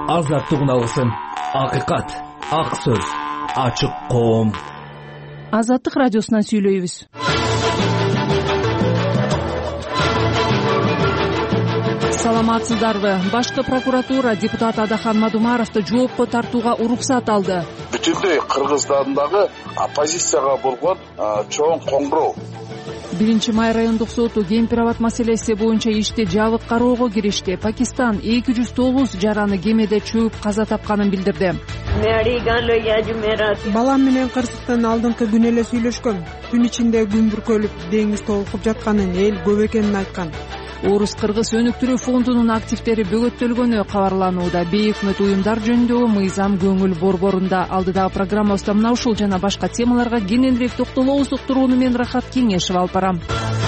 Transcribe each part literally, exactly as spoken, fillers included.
азаттыгын алсын. Акыйкат, ак сөз, ачык коом. Азаттык радиосунан сүйлөйбүз. Саламатсыздарбы? Башкы прокуратура депутат Адахан Мадумаровду жоопко тартууга уруксат алды. Бүтүндөй Кыргызстандагы оппозицияга болгон чоң коңгуроо. биринчи май райондук соту Кемпир-Абад маселеси боюнча ишти жабык кароого киришти. Пакистан эки жүз тогуз жараны кемеде чөгүп каза тапканын билдирди. Балам менен кырсыктын алдыңкы күнү эле сүйлөшкөм. Түн ичинде күн бүркөлүп, деңиз толкуп жатканын, эл көп экенин айткан. Орус-Кыргыз өнүктүрүү фондунун активдери бөгөттөлгөнү кабарланууда. Бейөкмөт уюмдар жөнүндөгү мыйзам көңүл борборунда. Алдыдагы программабызда мына ушул жана башка темаларга кененирээк токтолобуз. Уктурууну мен Рахат Кеңешев алып барам.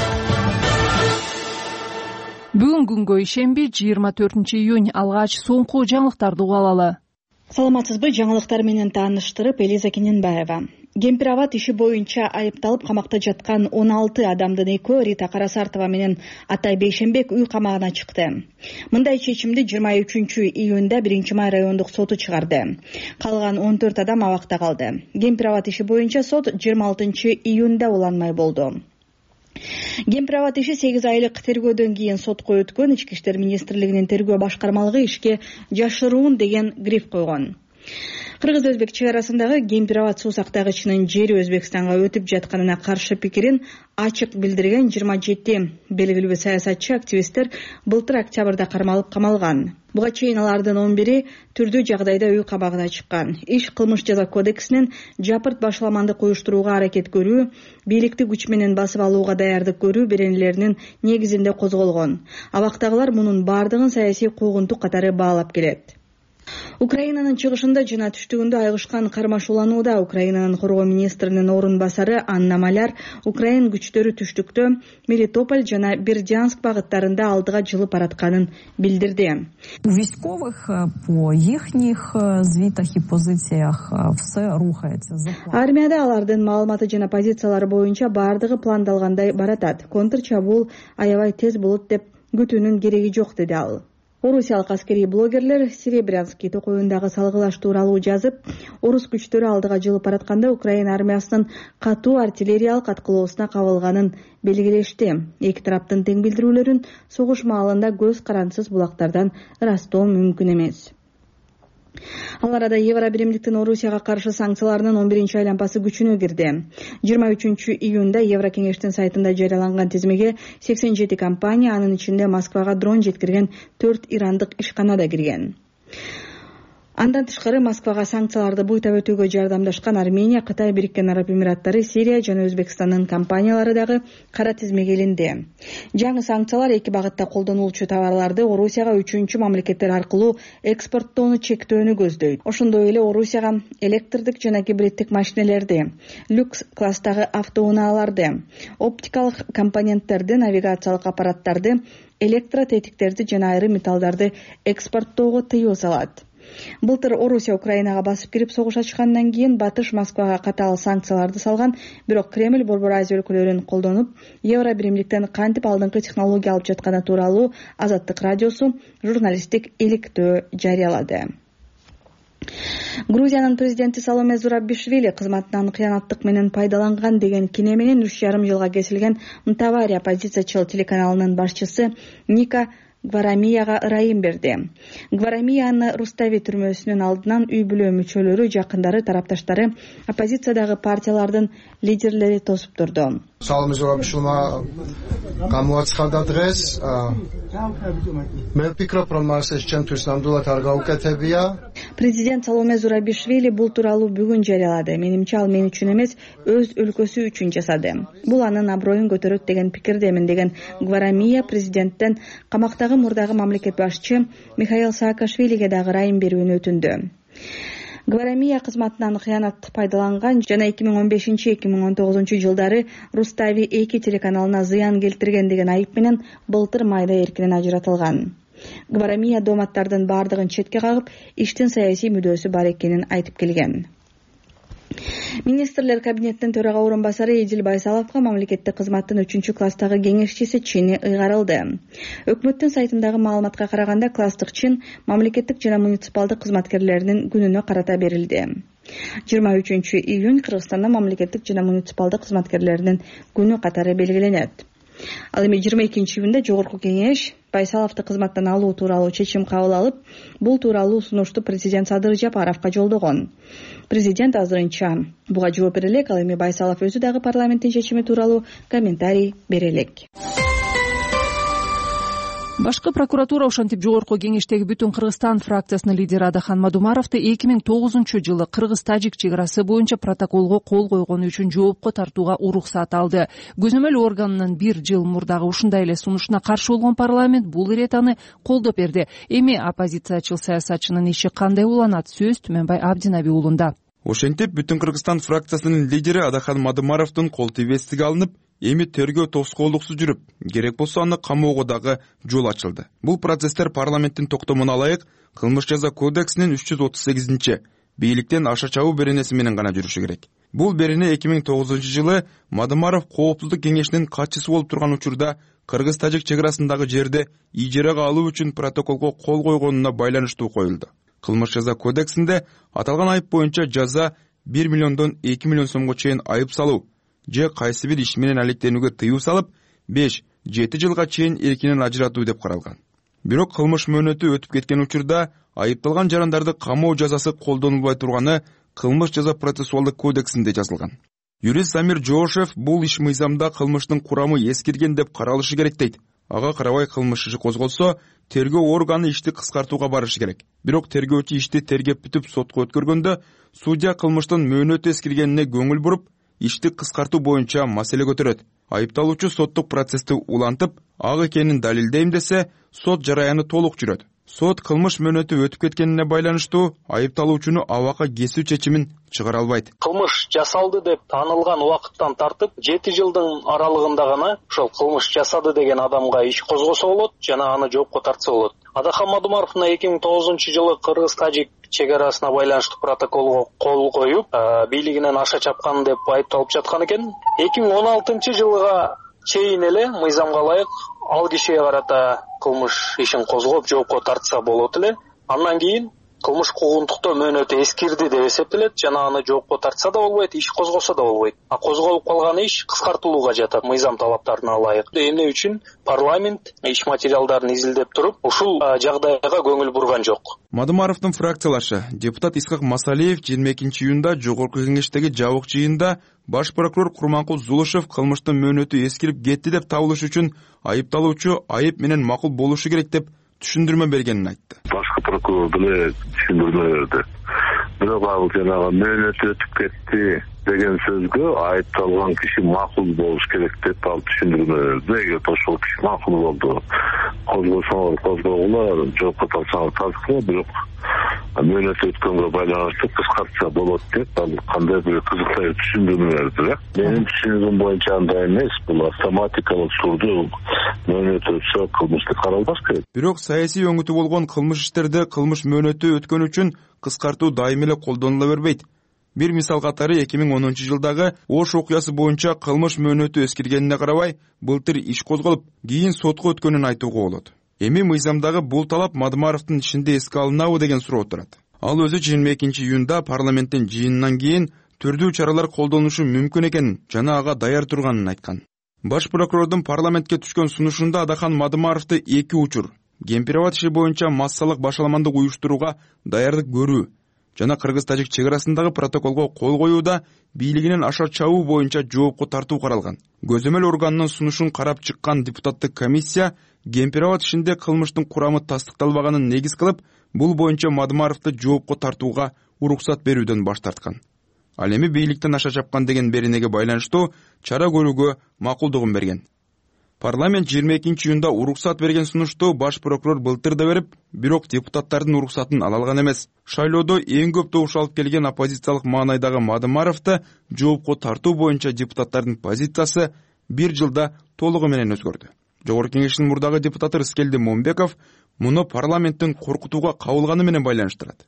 Бүгүн күнгө ишемби, жыйырма төртүнчү июнь. Алгач соңку жаңылыктарды угуп алалы. Саламатсызбы? Жаңылыктар менен тааныштырып, Элиза Кененбаева. Кемпир-Абад иши боюнча айыпталып камакта жаткан он алты адамдын экөө Рита Карасартова менен Атай Бейшембек үй камагына чыкты. Мындай чечимди жыйырма үчүнчү июнда биринчи май райондук соту чыгарды. Калган он төрт адам абакта калды. Кемпир-Абад иши боюнча сот жыйырма алтынчы июнда уланмай болду. Кемпир-Абад иши сегиз айлык тергөөдөн кийин сотко өткөн. Ички иштер министрлигинин тергөө башкармалыгы ишке жашыруун деген гриф койгон. Кыргыз-өзбек чек арасындагы Кемпир-Абад суу сактагычынын жери Өзбекстанга өтүп жатканына каршы пикирин ачык билдирген жыйырма жети белгилүү саясатчы активисттер былтыр октябрда кармалып камалган. Буга чейин алардын он бири түрдүү жагдайда үй камагына чыккан. Иш кылмыш жаза кодексинин жапырт башаламандык уюштурууга аракет көрүү, бийликти күч менен басып алууга даярдык көрүү беренелеринин негизинде козголгон. Абактагылар мунун бардыгын саясий куугунтук катары баалап келет. Украинанын чыгышында жана түштүгүндө айгышкан кармашууланууда. Украинанын коргоо министринин орун басары Анна Маляр Украин күчтөрү түштүктө Мелитополь жана Бердянск багыттарында алдыга жылып баратканын билдирди. У військових по їхніх звітах і позиціях все рухається. Армияда алардын маалыматы жана позициялары боюнча бардыгы пландалгандай баратат. Контр чабуул аябай тез болот деп күтүүнүн кереги жок, деди ал. Орусиялык аскерий блогерлер Серебрянский токоюндагы салгылаш тууралуу жазып, орус күчтөрү алдыга жылып баратканда Украина армиясынын катуу артиллериялык аткылоосуна кабылганын белгилешти. Эки тараптын тең билдирүүлөрүн согуш маалында көз карансыз булактардан ырастоо мүмкүн эмес. Ал арада Евро биримдиктин Орусияга каршы санкцияларынын он биринчи айланпасы күчүнө кирди. жыйырма үчүнчү июнда Евро кеңештин сайтында жарыяланган тизмеге сексен жети компания, анын ичинде Москвага дрон жеткирген төрт ирандык ишкана да кирген. Андан тышкары Москвага санкцияларды буйтап өтүүгө жардамдашкан Армения, Кытай, Бириккен Араб Эмираттары, Сирия жана Өзбекстандын компаниялары дагы кара тизмеге илинди. Жаңы санкциялар эки багытта колдонулчу товарларды Орусияга үчүнчү мамлекеттер аркылуу экспорттоону чектөөнү көздөйт. Ошондой эле Орусияга электрдик жана гибриддик машинелерди, люкс класстагы автоунааларды, оптикалык компоненттерди, навигациялык аппараттарды, электротетиктерди жана айрым металлдарды экспорттоого тыюу салат. Былтыр Орусия Украинага басып кирип согуш ачкандан кийин Батыш Москвага катаал санкцияларды салган, бирок Кремль Борбор Азия өлкөлөрүн колдонуп, Евро биримдиктен кантип алдыңкы технология алып жатканы тууралуу Азаттык радиосу журналисттик иликтөө жарыялады. Грузиянын президенти Саломе Зурабишвили кызматынан кыянаттык менен пайдаланган деген кине менен үч жарым жылга кесилген Мтавари оппозициячыл телеканалынын башчысы Ника Гварамияга ырайым берди. Гварамияны Рустави түрмөсүнүн алдынан үй бүлө мүчөлөрү, жакындары, тарапташтары, оппозициядагы партиялардын лидерлери тосуп турду. Саломе Зурабишвилиმა გამოაცხადა დღეს მე ვფიქრობ რომ მას ეს ჩემთვის ნამდვილად არ გაუკეთებია. Президент Саломе Зурабишвили бул тууралуу бүгүн жарыялады. Менимче ал мен үчүн эмес, өз өлкөсү үчүн жасады. Бул анын аброюн көтөрөт деген пикирдемин деген Гварамия президенттен камактагы мурдагы мамлекет башчы Михаил Саакашвилиге дагы ырайым берүүнү өтүндү. Гварамия кызматынан кыянат пайдаланган жана эки миң он бешинчи — эки миң он тогузунчу жылдары Рустави эки телеканалына зыян келтирген деген айып менен былтыр майда эркинен ажыратылган. Гварамия дооматтардын бардыгын четке кагып, иштин саясий мүдөөсү бар экенин айтып келген. Министрлер кабинетинин төрага орун басары Эдил Байсаловго мамлекеттик кызматтын үчүнчү класстагы кеңешчиси чини ыйгарылды. Өкмөттүн сайтындагы маалыматка караганда класстык чин мамлекеттик жана муниципалдык кызматкерлеринин күнүнө карата берилди. жыйырма үчүнчү июнь Кыргызстанда мамлекеттик жана муниципалдык кызматкерлеринин күнү катары белгиленет. Ал эми жыйырма экинчи июнда жогорку кеңеш Байсаловду кызматтан алуу тууралуу чечим кабыл алып, бул тууралуу сунушту президент Садыр Жапаровго жолдогон. Президент азырынча буга жооп бере элек, ал эми Байсалов өзү дагы парламенттин чечими тууралуу комментарий бере элек. Башкы прокуратура ошентип жогорку кеңештеги Бүтүн Кыргызстан фракциясынын лидери Адахан Мадумаровду эки миң тогузунчу жылы Кыргыз-Тажик чек арасы боюнча протоколго кол койгону үчүн жоопко тартууга уруксат алды. Көзөмөл органынын бир жыл мурдагы ушундай эле сунушуна каршы болгон парламент бул иретаны колдоп берди. Эми оппозициячыл саясатчынын иши кандай уланат? Сөз Түмөнбай Абдинаби уулунда. Ошентип Бүтүн Кыргызстан фракциясынын лидери Адахан Мадумаровдун кол тийбестиги алынып, эми тергөө тоскоолдуксуз жүрүп, керек болсо аны камоого дагы жол ачылды. Бул процесстер парламенттин токтомуна ылайык Кылмыш жаза кодексинин үч жүз отуз сегизинчи бийликтен аша чабуу беренеси менен гана жүрүшү керек. Бул берене эки миң тогузунчу жылы Мадумаров коопсуздук кеңешинин катчысы болуп турган учурда Кыргыз-Тажик чек арасындагы жерди ижарага алуу үчүн протоколго кол койгонуна байланыштуу коюлду. Кылмыш жаза кодексинде аталган айып боюнча жаза бир миллиондон эки миллион сомго чейин айып салуу же кайсы бир иш менен алектенүүгө тыюу салып, беш жети жылга чейин эркинен ажыратуу деп каралган. Бирок кылмыш мөөнөтү өтүп кеткен учурда айыпталган жарандарды камоо жазасы колдонулбай турганы Кылмыш жаза процессуалдык кодексинде жазылган. Юрист Замир Жоошев бул иш мыйзамда кылмыштын курамы эскирген деп каралышы керек дейт. Ага карабай кылмыш иши козголсо, тергөө органы ишти кыскартууга барышы керек. Бирок тергөөчү ишти тергеп бүтүп сотко өткөргөндө, судья кылмыштын мөөнөтү эскиргенине көңүл буруп, ишти кыскартуу боюнча маселе көтөрөт. Айыпталуучу соттук процессти улантып, ак экенин далилдейм десе, сот жараяны толук жүрөт. Сот кылмыш мөөнөтү өтүп кеткенине байланыштуу айыпталуучуну абакка кесүү чечимин чыгара албайт. Кылмыш жасалды деп таанылган убакыттан тартып жети жылдын аралыгында гана ошол кылмыш жасады деген адамга иш козгосо болот жана аны жоопко тартса болот. Адахан Мадумаровдун эки миң тогузунчу жылы Кыргыз-Тажик чек арасына байланыштуу протоколго кол коюп, бийлигинен аша чапкан деп айыпталып жаткан экен. эки миң он алтынчы жылга чейин эле мыйзамга ылайык ал кишиге карата кылмыш ишин козгоп жоопко тартса болот эле. Андан кийин кылмыш куугунтуктоо мөөнөтү эскирди деп эсептелет жана аны жоопко тартса да болбойт, иш козгосо да болбойт. А козголуп калган иш кыскартылууга жатат мыйзам талаптарына ылайык. Эмне үчүн парламент иш материалдарын изилдеп туруп, ушул жагдайга көңүл бурган жок. Мадумаровдун фракциялашы депутат Исхак Масалиев жыйырма экинчи июнда жогорку кеңештеги жабык жыйында баш прокурор Курманкул Зулушев кылмыштын мөөнөтү эскирип кетти деп табылыш үчүн айыпталуучу айып менен макул болушу керек деп түшүндүрмө бергенин айтты. Башкы прокурор деле түшүндүрмө берди. Бирок ал жанагы мөөнөтү өтүп кетти деген сөзгө айыпталган киши макул болуш керек деп ал түшүндүрмө берди. Эгер ошол киши макул болду, козгосоңор козгогула, жоопко тартсаңар тарткыла, бирок мөөнөтү өткөнгө байланыштуу кыскартса болот деп ал кандай бир кызыктай түшүндүрмө берди. Менин түшүнүгүм боюнча андай эмес, бул автоматикалык түрдө мөөнөтү өтсө кылмышты каралбаш керек. Бирок саясий өңүтү болгон кылмыш иштерде кылмыш мөөнөтү өткөн үчүн кыскартуу дайым эле колдонула бербейт. Бир мисал катары эки миң онунчу жылдагы Ош окуясы боюнча кылмыш мөөнөтү эскиргенине карабай, былтыр иш козголуп, кийин сотко өткөнүн айтууга болот. Эми мыйзамдагы бул талап Мадумаровдун ишинде эске алынабы деген суроо турат. Ал өзү жыйырма экинчи июнда парламенттин жыйынынан кийин түрдүү чаралар колдонушу мүмкүн экенин жана ага даяр турганын айткан. Баш прокурордун парламентке түшкөн сунушунда Адахан Мадумаровду эки учур, Кемпирабад иши боюнча массалык башаламандык уюштурууга даярдык көрүү жана Кыргыз-Тажик чек арасындагы протоколго кол коюуда бийлигинен аша чабуу боюнча жоопко тартуу каралган. Көзөмөл органынын сунушун карап чыккан депутаттык комиссия Кемпирабад ишинде кылмыштын курамы тастыкталбаганын негиз кылып, бул боюнча Мадумаровду жоопко тартууга уруксат берүүдөн баш тарткан. Ал эми бийликтен аша чапкан деген беренеге байланыштуу чара көрүүгө макулдугун берген. Парламент жыйырма экинчи июнда уруксат берген сунушту баш прокурор былтыр да берип, бирок депутаттардын уруксатын ала алган эмес. Шайлоодо эң көп добуш алып келген оппозициялык маанайдагы Мадумаровду жоопко тартуу боюнча депутаттардын позициясы бир жылда толугу менен өзгөрдү. Жогорку кеңештин мурдагы депутаты Рыскелди Момбеков муну парламенттин коркутууга кабылганы менен байланыштырат. Эгер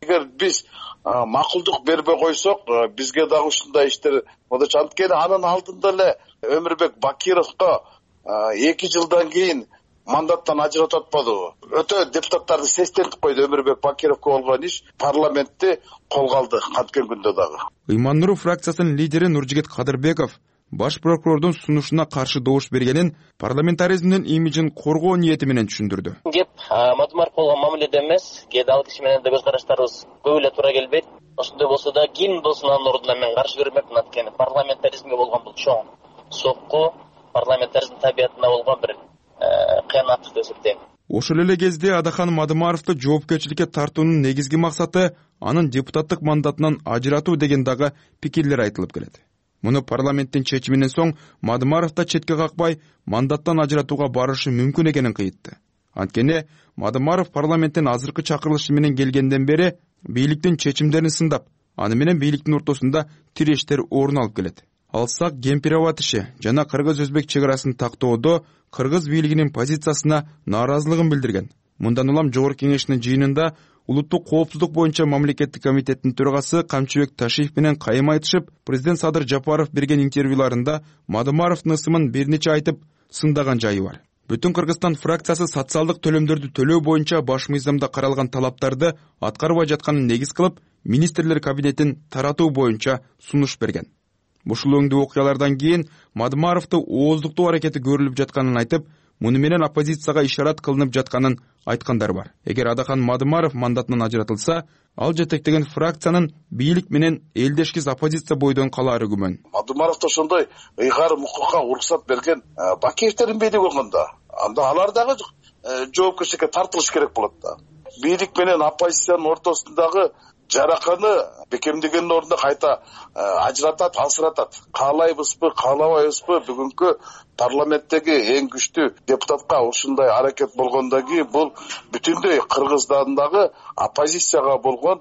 биз макулдук бербей койсок, бизге дагы ушундай иштер болот. Анткени анын алдында эле Өмүрбек Бакировго эки жылдан кийин мандаттан ажыратып атпадыбы? Өтө депутаттарды сестентип койду. Өмүрбек Бакировго болгон иш парламентти колго алды канткен күндө дагы. Ыйман-Нуру фракциясынын лидери Нуржигит Кадырбеков баш прокурордун сунушуна каршы добуш бергенин парламентаризмдин имиджин коргоо ниети менен түшүндүрдү. Кеп Мадумаров болгон мамиледе эмес, кээде ал киши менен да көз караштарыбыз көп эле туура келбейт. Ошондой болсо да ким болсун анын ордуна мен каршы көрмөкмүн. Анткени парламентаризмге болгон бул чоң сокку, парламентаризм табиятына болгон бир кыянаттык деп эсептейм. Ошол эле кезде Адахан Мадумаровду жоопкерчиликке тартуунун негизги максаты анын депутаттык мандатынан ажыратуу деген дагы пикирлер айтылып келет. Муну парламенттин чечиминен соң Мадумаров да четке какпай мандаттан ажыратууга барышы мүмкүн экенин кыйтты. Анткени Мадумаров парламенттин азыркы чакырылышы менен келгенден бери бийликтин чечимдерин сындап, аны менен бийликтин ортосунда тирештер орун алып келет. Алсак Кемпирова иши жана кыргыз-өзбек чек арасын тактоодо кыргыз бийлигинин позициясына нааразылыгын билдирген. Мындан улам Жогорку Кеңештин жыйынында улуттук коопсуздук боюнча мамлекеттик комитеттин төрагасы Камчыбек Ташиев менен кайым айтышып, президент Садыр Жапаров берген интервьюларында Мадумаровдун ысымын бир нече айтып сындаган жайы бар. Бүтүн Кыргызстан фракциясы социалдык төлөмдөрдү төлөө боюнча баш мыйзамда каралган талаптарды аткарбай жатканын негиз кылып, министрлер кабинетин таратуу боюнча сунуш берген. Ушул өңдүү окуялардан кийин Мадумаровду ооздуктоо аракети көрүлүп жатканын айтып, муну менен оппозицияга ишарат кылынып жатканын айткандар бар. Эгер Адахан Мадумаров мандатынан ажыратылса, ал жетектеген фракциянын бийлик менен элдешкиз оппозиция бойдон калаары күмөн. Мадумаровдо ошондой ыйгарым укукка уруксат берген Бакиевтердин бийлиги болгондо, анда алар дагы жоопкерчиликке тартылыш керек болот да. Бийлик менен оппозициянын ортосундагы жараканы бекемдегендин ордуна кайта ажыратат, алсыратат. Каалайбызбы, каалабайбызбы, бүгүнкү парламенттеги эң күчтүү депутатка ушундай аракет болгондон кийин бул бүтүндөй Кыргызстандагы оппозицияга болгон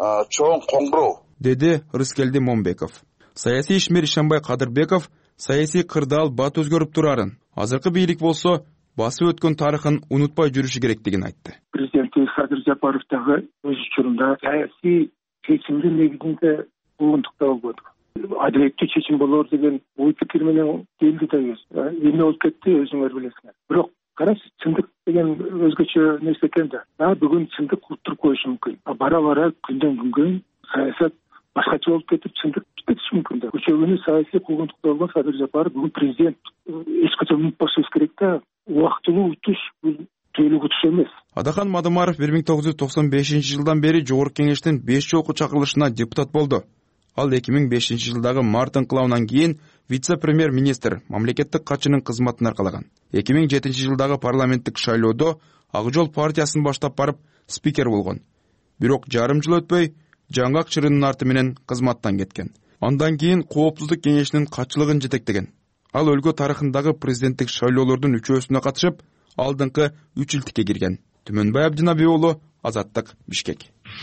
чоң коңгуроо, деди Рыскелди Момбеков. Саясий ишмер Ишанбай Кадырбеков саясий кырдаал бат өзгөрүп турарын, азыркы бийлик болсо басып өткөн тарыхын унутпай жүрүшү керектигин айтты. Президент Садыр Жапаров дагы өз учурунда саясий чечимдин негизинде болгондукта болбоду. Адилеттүү чечим болор деген ой пикир менен келди да өз. Эмне болуп кетти өзүңөр билесиңер. Бирок караңыз, чындык деген өзгөчө нерсе экен да. А бүгүн чындык уттуруп коюшу мүмкүн. Бара бара күндөн күнгө саясат башкача болуп кетип, чындык кетиши мүмкүн да. Ошол күнү саясий куугунтукта болгон Садыр Жапаров бүгүн президент. Эч качан унутпашыбыз керек да. Убактылуу утуш бул тейлик утуш эмес. Адахан Мадумаров бир миң тогуз жүз токсон бешинчи жылдан бери Жогорку Кеңештин беш жолку чакырылышына депутат болду. Ал эки миң бешинчи жылдагы март инкылабынан кийин вице-премьер-министр мамлекеттик катчынын кызматын аркалаган. эки миң жетинчи жылдагы парламенттик шайлоодо Ак Жол партиясын баштап барып спикер болгон. Бирок жарым жыл өтпөй Жаңгак Чырынын арты менен кызматтан кеткен. Андан кийин Коопсуздук кеңешинин катчылыгын жетектеген. Ал өлкө тарыхындагы президенттик шайлоолордун үчөөсүнө катышып, алдыңкы үч илтикке кирген. Түмөнбай Абдинабий уулу, Азаттык, Бишкек.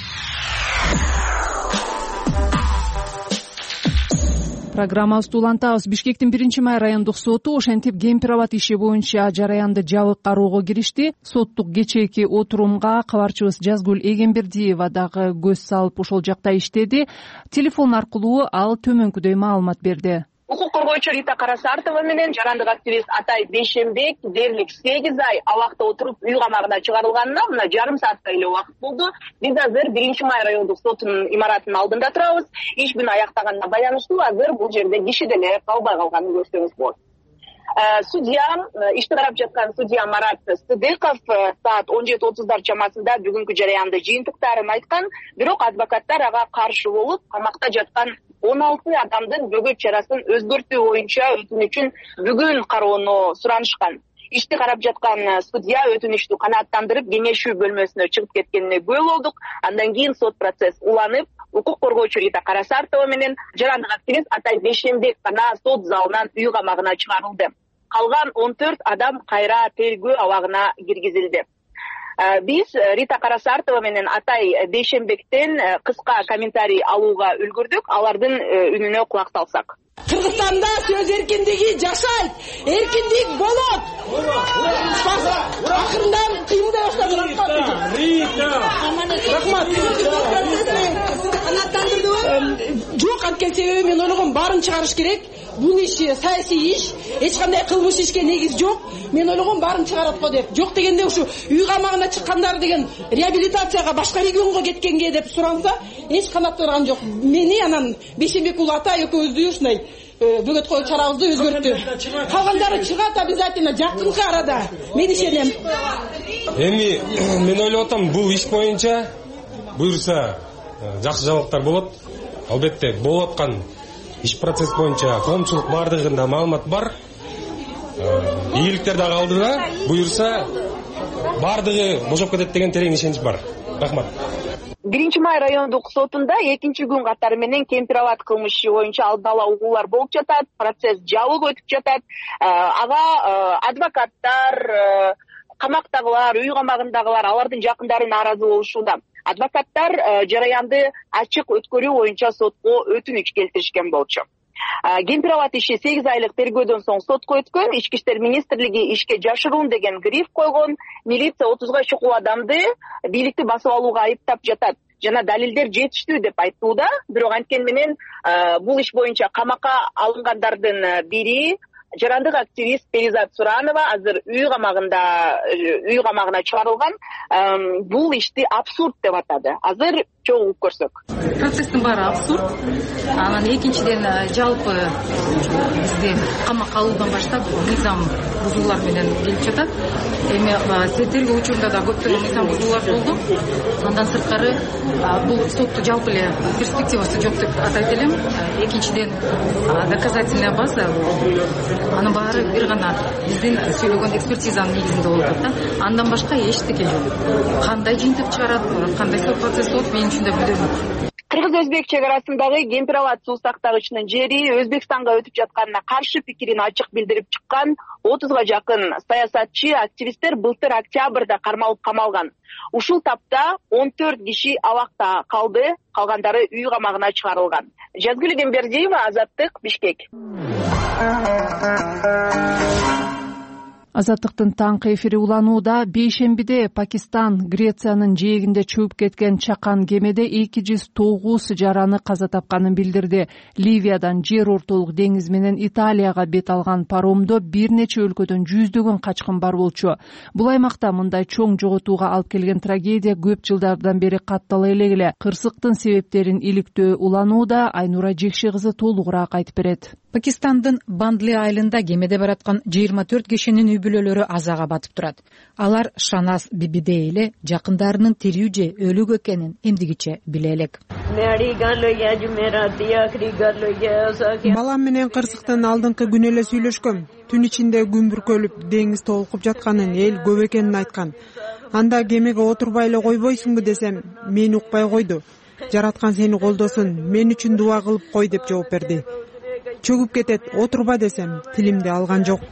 Программабызды улантабыз. Бишкектин биринчи май райондук соту ошентип Кемпирова иши боюнча жараянды жабык кароого киришти. Соттук кечээки отурумга кабарчыбыз Жазгүл Эгембердиева дагы көз салып ошол жакта иштеди. Телефон аркылуу ал төмөнкүдөй маалымат берди. Укук коргоочу Рита Карасартова менен жарандык активист Атай Бейшембек дээрлик сегиз ай абакта отуруп үй камагына чыгарылганына мына жарым сааттай эле убакыт болду. Биз азыр биринчи май райондук сотунун имаратынын алдында турабыз. Иш күнү аяктаганына баяныштуу азыр бул жерде киши деле калбай калганын көрсөңүз болот. Судья, ишти карап жаткан судья Марат Сыдыков саат он жети отуздар чамасында бүгүнкү жараянды жыйынтыктарын айткан, бирок адвокаттар ага каршы болуп, камакта жаткан он алты адамдын бөгөт чарасын өзгөртүү боюнча өтүнүчүн бүгүн кароону суранышкан. Ишти карап жаткан судья өтүнүчтү канааттандырып кеңешүү бөлмөсүнө чыгып кеткенине күбө болдук. Андан кийин сот процесс уланып, укук коргоочу Рита Карасартова менен жарандык активист Атай Бейшембек гана сот залынан үй камагына чыгарылды. Калган он төрт адам кайра тергөө абагына киргизилди. Биз Рита Карасартова менен Атай Бейшембектен кыска комментарий алууга үлгүрдүк. Алардын үнүнө кулак салсак. Кыргызстанда сөз эркиндиги жашайт, эркиндик болот. Акырында кыймылдай баштады. Рахмат. жок. Анткени себеби мен ойлогом баарын чыгарыш керек. Бул иш саясий иш, эч кандай кылмыш ишке негиз жок. Мен ойлогом баарын чыгарат го деп. Жок дегенде ушу үй камагына чыккандар деген реабилитацияга башка регионго кеткенге деп суранса, эч канат турган жок. Мени анан Бейшенбек уулу ата экөөбүздү ушундай бөгөт коюу чарабызды өзгөрттү. Калгандары чыгат обязательно жакынкы арада. Мен ишенем. Эми мен ойлоп атам, бул иш боюнча буюрса жакшы жаңылыктар болот. Албетте болуп аткан иш процесс боюнча коомчулук баардыгында маалымат бар. Ийгиликтер дагы алдыда. Буюрса баардыгы бошоп кетет деген терең ишенич бар. Рахмат. биринчи май райондук сотунда экинчи күн катары менен Кемпир-Абад кылмыш иши боюнча алдын ала угуулар болуп жатат. Процесс жабык өтүп жатат. Ага адвокаттар, камактагылар, үй камагындагылар, алардын жакындары нааразы болушууда. Адвокаттар жараянды ачык өткөрүү боюнча сотко өтүнүч келтиришкен болчу. Кемпир-Абад иши сегиз айлык тергөөдөн соң сотко өткөн. Ички иштер министрлиги ишке жашыруун деген гриф койгон. Милиция отузга чукул адамды бийликти басып алууга айыптап жатат. Жана далилдер жетиштүү деп айтууда. Бирок анткени менен бул иш боюнча камакка алынгандардын бири жарандык активист Перизат Суранова азыр үй камагында үй камагына чыгарылган. Бул ишти абсурд деп атады. Азыр чогулуп көрсөк. Процесстин баары абсурд. Анан экинчиден жалпы бизде камакка алуудан баштап мыйзам бузуулар менен келип жатат. Эми тергөө учурунда да көптөгөн мыйзам бузуулар болду. Андан сырткары бул сотту жалпы эле перспективасы жок деп атайт элем. Экинчиден доказательная база анын баары бир гана биздин сүйлөгөн экспертизанын негизинде болуп атат да. Андан башка эчтеке жок. Кандай жыйынтык чыгарат, кандай сот процесс болот, мен үчүн да билбейм. Кыргыз-Өзбек чек арасындагы Кемпир-Абад суу сактагычынын жери Өзбекстанга өтүп жатканына каршы пикирин ачык билдирип чыккан отузга жакын саясатчы, активисттер былтыр октябрда кармалып камалган. Ушул тапта он төрт киши абакта калды, калгандары үй камагына чыгарылган. Жазгүл Дембердиева, Азаттык, Бишкек. Азаттыктын таңкы эфири уланууда. Бейшембиде Пакистан Грециянын жээгинде чөөп кеткен чакан кемеде эки жүз тогуз жараны каза тапканын билдирди. Ливиядан жер ортолук деңиз менен Италияга бет алган паромдо бир нече өлкөдөн жүздөгөн качкын бар болчу. Бул аймакта мындай чоң жоготууга алып келген трагедия көп жылдардан бери каттала элегиле. Кырсыктын себептерин иликтөө уланууда. Айнура Жекши кызы толугураак айтып берет. Пакистандын Бандли айылында кемеде бараткан жыйырма төрт кишинин үй бүлөлөрү азага батып турат. Алар Шаназ Бибиде эле жакындарынын тирүү же өлүк экенин эмдигиче биле элек. Балам менен кырсыктын алдыңкы күнү эле сүйлөшкөм. Түн ичинде күн бүркөлүп, деңиз толкуп жатканын, эл көп экенин айткан. Анда кемеге отурбай эле койбойсуңбу десем, мени укпай койду. Жараткан сени колдосун, мен үчүн дуа кылып кой деп жооп берди. Чөгүп кетет, отурба десем, тилимди алган жок.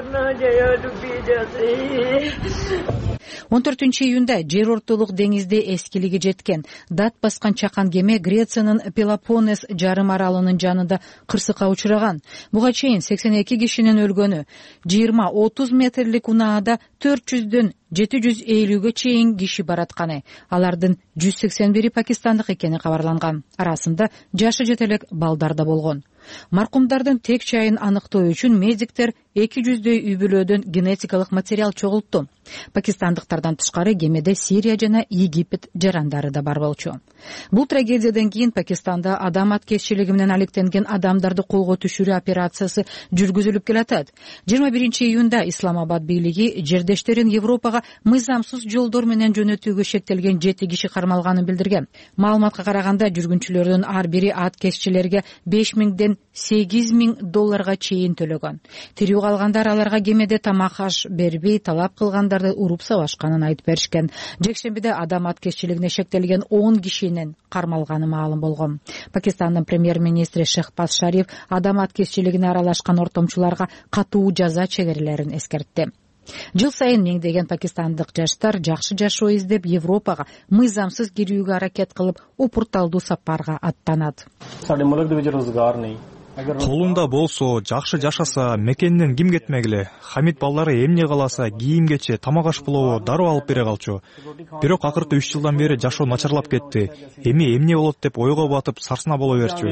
он төртүнчү июнда жер ортолук деңизде эскилиги жеткен дат баскан чакан кеме Грециянын Пелопоннес жарым аралынын жанында кырсыкка учураган. Буга чейин сексен эки кишинин өлгөнү, жыйырма отуз метрлик унаада төрт жүздөн жети жүз элүүгө чейин киши баратканы. Алардын жүз сексен бири пакистандык экени кабарланган. Арасында жашы жете элек балдар да болгон. Маркумдардын тек чайын аныктоо үчүн медиктер эки жүздөй үй бүлөдөн генетикалык материал чогултту. Пакистандыктардан тышкары кемеде Сирия жана Египет жарандары да бар болчу. Бул трагедиядан кийин Пакистанда адам аткезчилиги менен алектенген адамдарды колго түшүрүү операциясы жүргүзүлүп келатат. жыйырма биринчи июнда Исламабад бийлиги жердештерин Европага мыйзамсыз жолдор менен жөнөтүүгө шектелген жети киши кармалганын билдирген. Маалыматка караганда жүргүнчүлөрдүн ар бири аткезчилерге беш миңден сегиз миң долларга чейин төлөгөн. Тирүү калгандар аларга кемеде тамак аш бербей, талап кылгандарды уруп сабашканын айтып беришкен. Жекшембиде адам аткезчилигине шектелген он кишинин кармалганы маалым болгон. Пакистандын премьер-министри Шехбаз Шариф адам аткезчилигине аралашкан ортомчуларга катуу жаза чегерилерин эскертти. Жыл сайын миңдеген пакистандык жаштар жакшы жашоо издеп Европага мыйзамсыз кирүүгө аракет кылып, упурталдуу сапарга аттанат. колунда болсо, жакшы жашаса, мекенинен ким кетмегиле. Хамид балдары эмне кааласа, кийим кече, тамак аш болобу дароо алып бере калчу. Бирок акыркы үч жылдан бери жашоо начарлап кетти. Эми эмне болот деп ойго батып, сарсына боло берчү.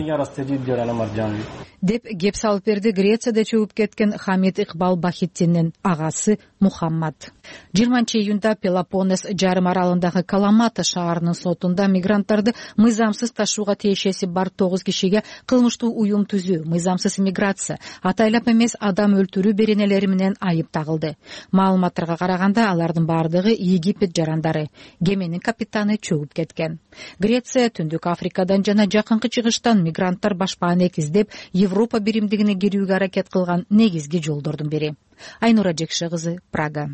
Деп кеп салып берди Грецияда чөгүп кеткен Хамид Икбал Бахитдиндин агасы Мухаммад. жыйырманчы июнда Пелопоннес жарым аралындагы Каламата шаарынын сотунда мигранттарды мыйзамсыз ташууга тиешеси бар тогуз кишиге кылмыштуу уюм түзүү, мыйзамсыз иммиграция, атайлап эмес адам өлтүрүү беренелери менен айып тагылды. Маалыматтарга караганда алардын бардыгы Египет жарандары. Кеменин капитаны чөгүп кеткен. Греция Түндүк Африкадан жана жакынкы чыгыштан мигранттар башпаанек издеп Европа биримдигине кирүүгө аракет кылган негизги жолдордун бири. Айнура Жекше кызы, Прага.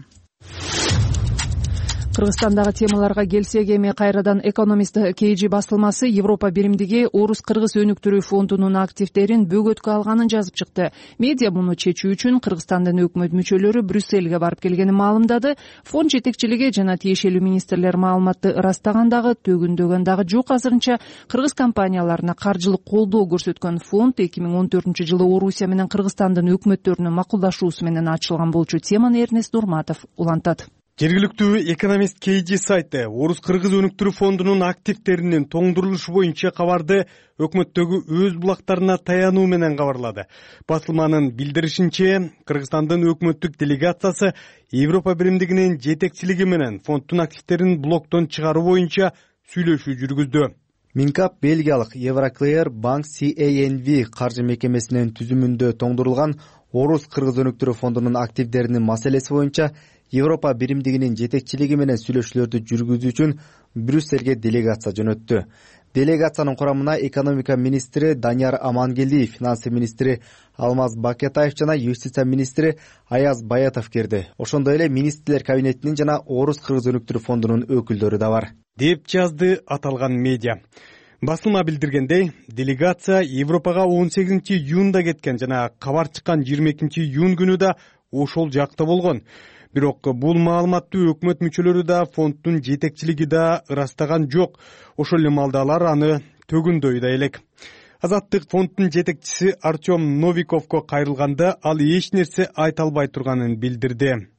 Кыргызстандагы темаларга келсек, эми кайрадан Экономист кей жи басылмасы Европа биримдиги Орус-Кыргыз өнүктүрүү фондунун активдерин бөгөткө алганын жазып чыкты. Медиа муну чечүү үчүн Кыргызстандын өкмөт мүчөлөрү Брюссельге барып келгенин маалымдады. Фонд жетекчилиги жана тиешелүү министрлер маалыматты ырастагандагы, төгүндөгөн дагы жок. Азырынча кыргыз компанияларына каржылык колдоо көрсөткөн фонд эки миң он төртүнчү жылы Орусия менен Кыргызстандын өкмөттөрүнүн макулдашуусу менен ачылган болчу. Теманы Эрнест Нурматов улантат. Жергиликтүү Экономист кей жи сайты Орус-Кыргыз өнүктүрүү фондунун активдеринин тоңдурулушу боюнча кабарды өкмөттөгү өз булактарына таянуу менен кабарлады. Басылманын билдиришинче, Кыргызстандын өкмөттүк делегациясы Европа биримдигинин жетекчилиги менен фонддун активдерин блоктон чыгаруу боюнча сүйлөшүү жүргүздү. Минкап Бельгиялык Евроклеер Банк си эй эн ви каржы мекемесинин түзүмүндө тоңдурулган Орус-Кыргыз өнүктүрүү фондунун активдеринин маселеси боюнча Европа биримдигинин жетекчилиги менен сүйлөшүүлөрдү жүргүзүү үчүн Брюссельге делегация жөнөттү. Делегациянын курамына экономика министри Данияр Амангелдиев, финансы министри Алмаз Бакетаев жана юстиция министри Аяз Баятов кирди. Ошондой эле министрлер кабинетинин жана Орус-Кыргыз өнүктүрүү фондунун өкүлдөрү да бар, деп жазды аталган медиа. Басылма билдиргендей, делегация Европага он сегизинчи июнда кеткен жана кабар чыккан жыйырма экинчи июнь күнү да ошол жакта болгон. Бирок бул маалыматты өкмөт мүчөлөрү да, фонддун жетекчилиги да ырастаган жок. Ошол эле маалда алар аны төгүндөй да элек. Азаттык фонддун жетекчиси Артем Новиковго кайрылганда ал эч нерсе айта албай турганын билдирди.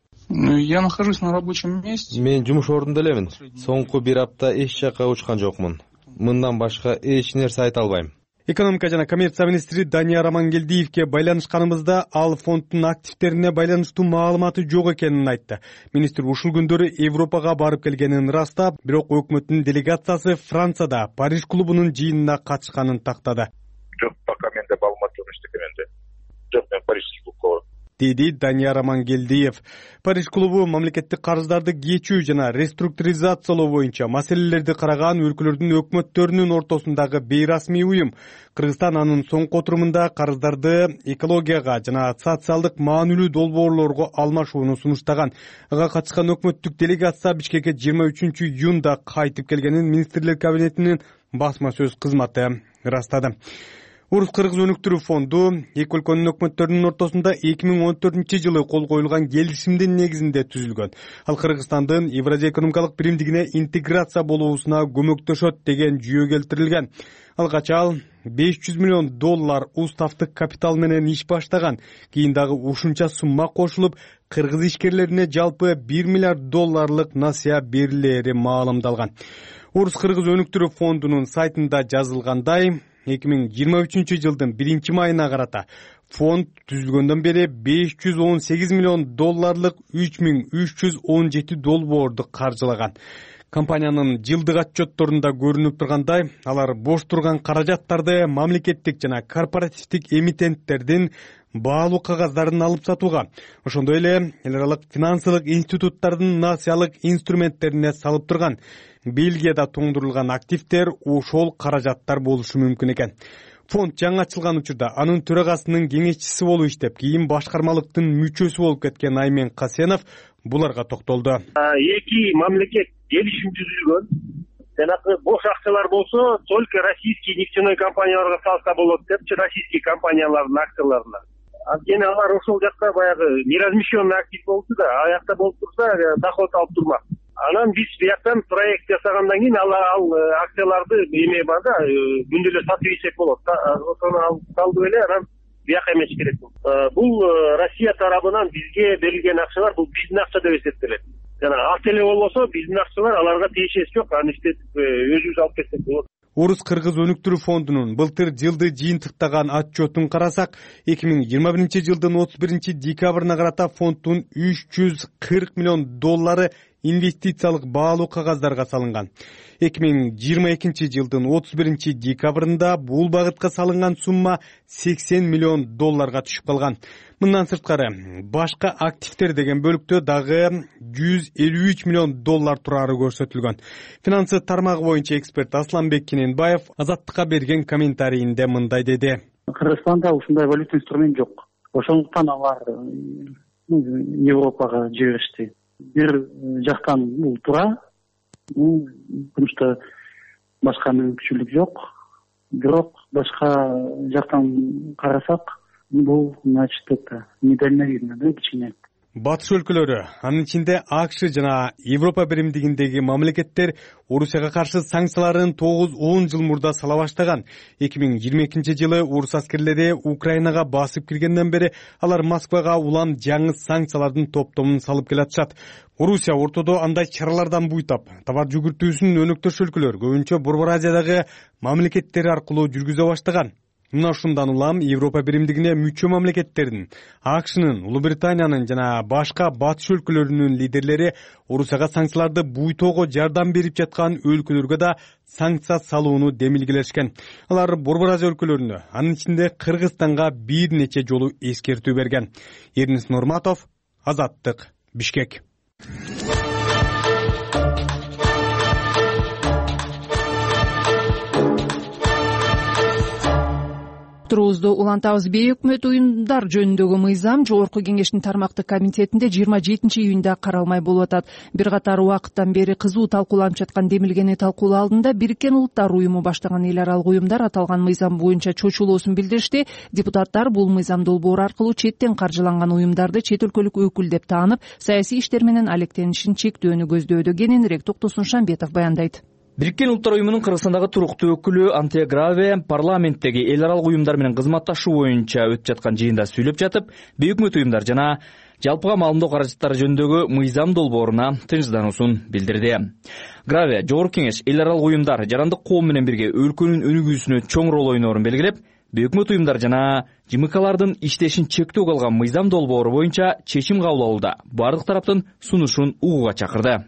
Я нахожусь на рабочем месте. Мен жумуш ордунда элемин. Соңку бир апта эч жакка учкан жокмун. Мындан башка эч нерсе айта албайм. Экономика жана коммерция министри Данияр Амангелдиевке байланышканыбызда ал фонддун активдерине байланыштуу маалыматы жок экенин айтты. Министр ушул күндөрү Европага барып келгенин ырастап, бирок өкмөттүн делегациясы Францияда Париж клубунун жыйынына катышканын тактады. Жок, пока менде маалымат жок эчтеке. Жок, мен Парижский клубка барам, деди Данияр Амангелдиев. Париж клубу мамлекеттик карыздарды кечүү жана реструктуризациялоо боюнча маселелерди караган өлкөлөрдүн өкмөттөрүнүн ортосундагы бейрасмий уюм. Кыргызстан анын соңку отурумунда карыздарды экологияга жана социалдык маанилүү долбоорлорго алмашууну сунуштаган. Ага катышкан өкмөттүк делегация Бишкекке жыйырма үчүнчү июнда кайтып келгенин министрлер кабинетинин басма сөз кызматы ырастады. Орус-Кыргыз өнүктүрүү фонду эки өлкөнүн өкмөттөрүнүн ортосунда эки миң он төртүнчү жылы кол коюлган келишимдин негизинде түзүлгөн. Ал Кыргызстандын Евразия экономикалык биримдигине интеграция болуусуна көмөктөшөт деген жүйө келтирилген. Алгач ал беш жүз миллион доллар уставдык капитал менен иш баштаган. Кийин дагы ушунча сумма кошулуп, кыргыз ишкерлерине жалпы бир миллиард долларлык насыя берилери маалымдалган. Орус-Кыргыз өнүктүрүү фондунун сайтында жазылгандай, эки миң жыйырма үчүнчү жылдын биринчи майына карата фонд түзүлгөндөн бери беш жүз он сегиз миллион долларлык үч миң үч жүз он жети долбоорду каржылаган. Компаниянын жылдык отчетторунда көрүнүп тургандай, алар бош турган каражаттарды мамлекеттик жана корпоративдик эмитенттердин баалуу кагаздарын алып сатууга, ошондой эле эл аралык финансылык институттардын насыялык инструменттерине салып турган. Бельгияда тоңдурулган активдер ошол каражаттар болушу мүмкүн экен. Фонд жаңы ачылган учурда анын төрагасынын кеңешчиси болуп иштеп, кийин башкармалыктын мүчөсү болуп кеткен Аймен Касенов буларга токтолду. Эки мамлекет келишим түзүлгөн. Жанагы бош акчалар болсо, только российский нефтяной компанияларга салса болот депчи, российский компаниялардын акцияларына. Анткени алар ошол жакта баягы неразмещенный актив болчу да, аяқта болуп турса, доход алып турмак. анан биз бияктан проект жасагандан кийин ал ал акцияларды эме бар да күндө эле сатып ийсек болот. Ошону алып салдып эле анан бияка эмеш керек. Бул Россия тарабынан бизге берилген акчалар, бул биздин акча деп эсептелет. Жана ат эле болбосо биздин акчалар аларга тиешеси жок. Аны иштетип өзүбүз алып кетсек болот. Орус-кыргыз өнүктүрүү фондунун былтыр жылды жыйынтыктаган отчетун карасак, эки миң жыйырма биринчи жылдын отуз биринчи декабрына карата фонддун үч жүз кырк миллион доллары инвестициялык баалуу кагаздарга салынган. эки миң жыйырма экинчи жылдын отуз биринчи декабрында бул багытка салынган сумма сексен миллион долларга түшүп калган. Мындан сырткары башка активдер деген бөлүктө дагы жүз элүү үч миллион доллар турары көрсөтүлгөн. Финансы тармагы боюнча эксперт Асланбек Кененбаев Азаттыкка берген комментарийинде мындай деди. Кыргызстанда ушундай валюта инструмент жок. Ошондуктан алар Европага жиберишти. Бир жактан бул туура, потому что башка мүмкүнчүлүк жок. Бирок башка жактан карасак, бул значит это недальновидно, да, кичине. Батыш өлкөлөрү, анын ичинде АКШ жана Европа биримдигиндеги мамлекеттер Орусияга каршы санкцияларын тогуз он жыл мурда сала баштаган. эки миң жыйырма экинчи жылы орус аскерлери Украинага басып киргенден бери алар Москвага улам жаңы санкциялардын топтомун салып келатышат. Орусия ортодо андай чаралардан буйтап, товар жүгүртүүсүн өнөктөш өлкөлөр, көбүнчө Борбор Азиядагы мамлекеттер аркылуу жүргүзө баштаган. Мына ушундан улам Европа биримдигине мүчө мамлекеттердин, АКШнын, Улуу Британиянын жана башка батыш өлкөлөрүнүн лидерлери Орусияга санкцияларды буйтоого жардам берип жаткан өлкөлөргө да санкция салууну демилгелешкен. Алар Борбор Азия өлкөлөрүнө, анын ичинде Кыргызстанга бир нече жолу эскертүү берген. Эрнис Нурматов, Азаттык, Бишкек. Турубузду улантабыз. Бейөкмөт уюмдар жөнүндөгү мыйзам Жогорку Кеңештин тармактык комитетинде жыйырма жетинчи июнда каралмай болуп атат. Бир катар убакыттан бери кызуу талкууланып жаткан демилгени талкуулоо алдында Бириккен Улуттар уюму баштаган эл аралык уюмдар аталган мыйзам боюнча чочулуусун билдиришти. Депутаттар бул мыйзам долбоору аркылуу четтен каржыланган уюмдарды чет өлкөлүк өкүл деп таанып, саясий иштер менен алектенишин чектөөнү көздөөдө. Кененирээк Токтосун Шамбетов баяндайт. Бириккен Улуттар уюмунун Кыргызстандагы туруктуу өкүлү Антия Граве парламенттеги эл аралык уюмдар менен кызматташуу боюнча өтүп жаткан жыйында сүйлөп жатып, бейөкмөт уюмдар жана жалпыга маалымдоо каражаттары жөнүндөгү мыйзам долбооруна тынчсыздануусун билдирди. Граве Жогорку Кеңеш эл аралык уюмдар жарандык коом менен бирге өлкөнүн өнүгүүсүнө чоң роль ойноорун белгилеп, бейөкмөт уюмдар жана жымыкалардын иштешин чектөөгө алган мыйзам долбоору боюнча чечим кабыл алууда бардык тараптын сунушун угууга чакырды.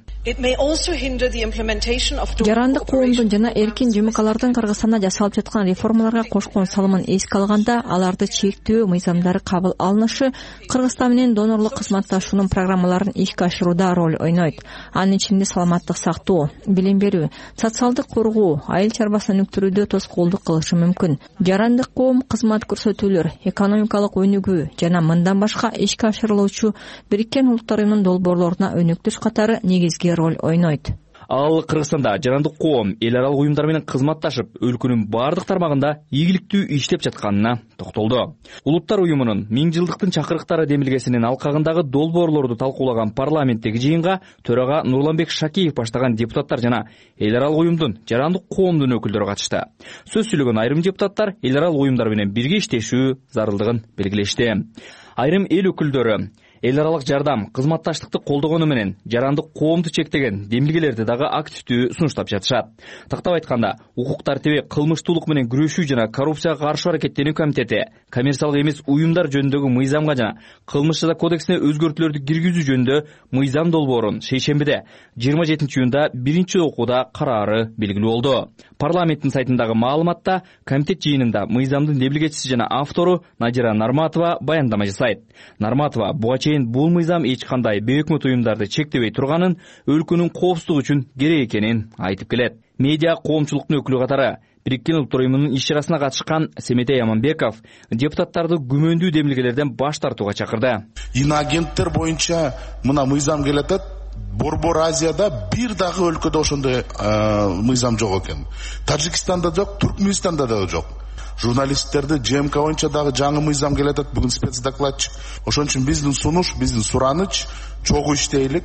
Жарандык коомдун жана эркин жымыкалардын Кыргызстанда жасалып жаткан реформаларга кошкон салымын эске алганда, аларды чектөө мыйзамдары кабыл алынышы Кыргызстан менен донорлук кызматташуунун программаларын ишке ашырууда роль ойнойт. Анын ичинде саламаттык сактоо, билим берүү, социалдык коргоо, айыл чарбасын өнүктүрүүдө тоскоолдук кылышы мүмкүн. Жарандык коом кызмат көрсөтүүлөр, экономикалык өнүгүү жана мындан башка ишке ашырылуучу Бириккен Улуттар уюмунун долбоорлоруна өнүктүш катары негизги роль ойнойт. Ал Кыргызстанда жарандык коом эл аралык уюмдар менен кызматташып, өлкөнүн бардык тармагында ийгиликтүү иштеп жатканына токтолду. Улуттар уюмунун миң жылдыктын чакырыктары демилгесинин алкагындагы долбоорлорду талкуулаган парламенттеги жыйынга төрага Нурланбек Шакиев баштаган депутаттар жана эл аралык уюмдун жарандык коомдун өкүлдөрү катышты. Сөз сүйлөгөн айрым депутаттар эл аралык уюмдар менен бирге иштешүү зарылдыгын белгилешти. Айрым эл өкүлдөрү эл аралык жардам, кызматташтыкты колдогону менен жарандык коомду чектеген демилгелерди дагы активдүү сунуштап жатышат. Тактап айтканда, укук тартиби, кылмыштуулук менен күрөшүү жана коррупцияга каршы аракеттенүү комитети коммерциялык эмес уюмдар жөнүндөгү мыйзамга жана кылмыш жаза кодексине өзгөртүүлөрдү киргизүү жөнүндө мыйзам долбоорун шейшембиде жыйырма жетинчи июнда биринчи окууда караары белгилүү болду. Парламенттин сайтындагы маалыматта комитет жыйынында мыйзамдын демилгечиси жана автору Надира Нарматова баяндама жасайт. Нарматова буга бул мыйзам эч кандай бейөкмөт уюмдарды чектебей турганын, өлкөнүн коопсуздугу үчүн керек экенин айтып келет. Медиа коомчулуктун өкүлү катары Бириккен Улуттар уюмунун иш чарасына катышкан Семетей Аманбеков депутаттарды күмөндүү демилгелерден баш тартууга чакырды. Иноагенттер боюнча мына мыйзам келатат. Борбор Азияда бир дагы өлкөдө ошондой мыйзам жок экен. Тажикстанда жок, Туркменистанда да жок. Журналисттерди ЖМК боюнча дагы жаңы мыйзам келатат, бүгүн спецдокладчик. Ошон үчүн биздин сунуш, биздин сураныч чогуу иштейлик.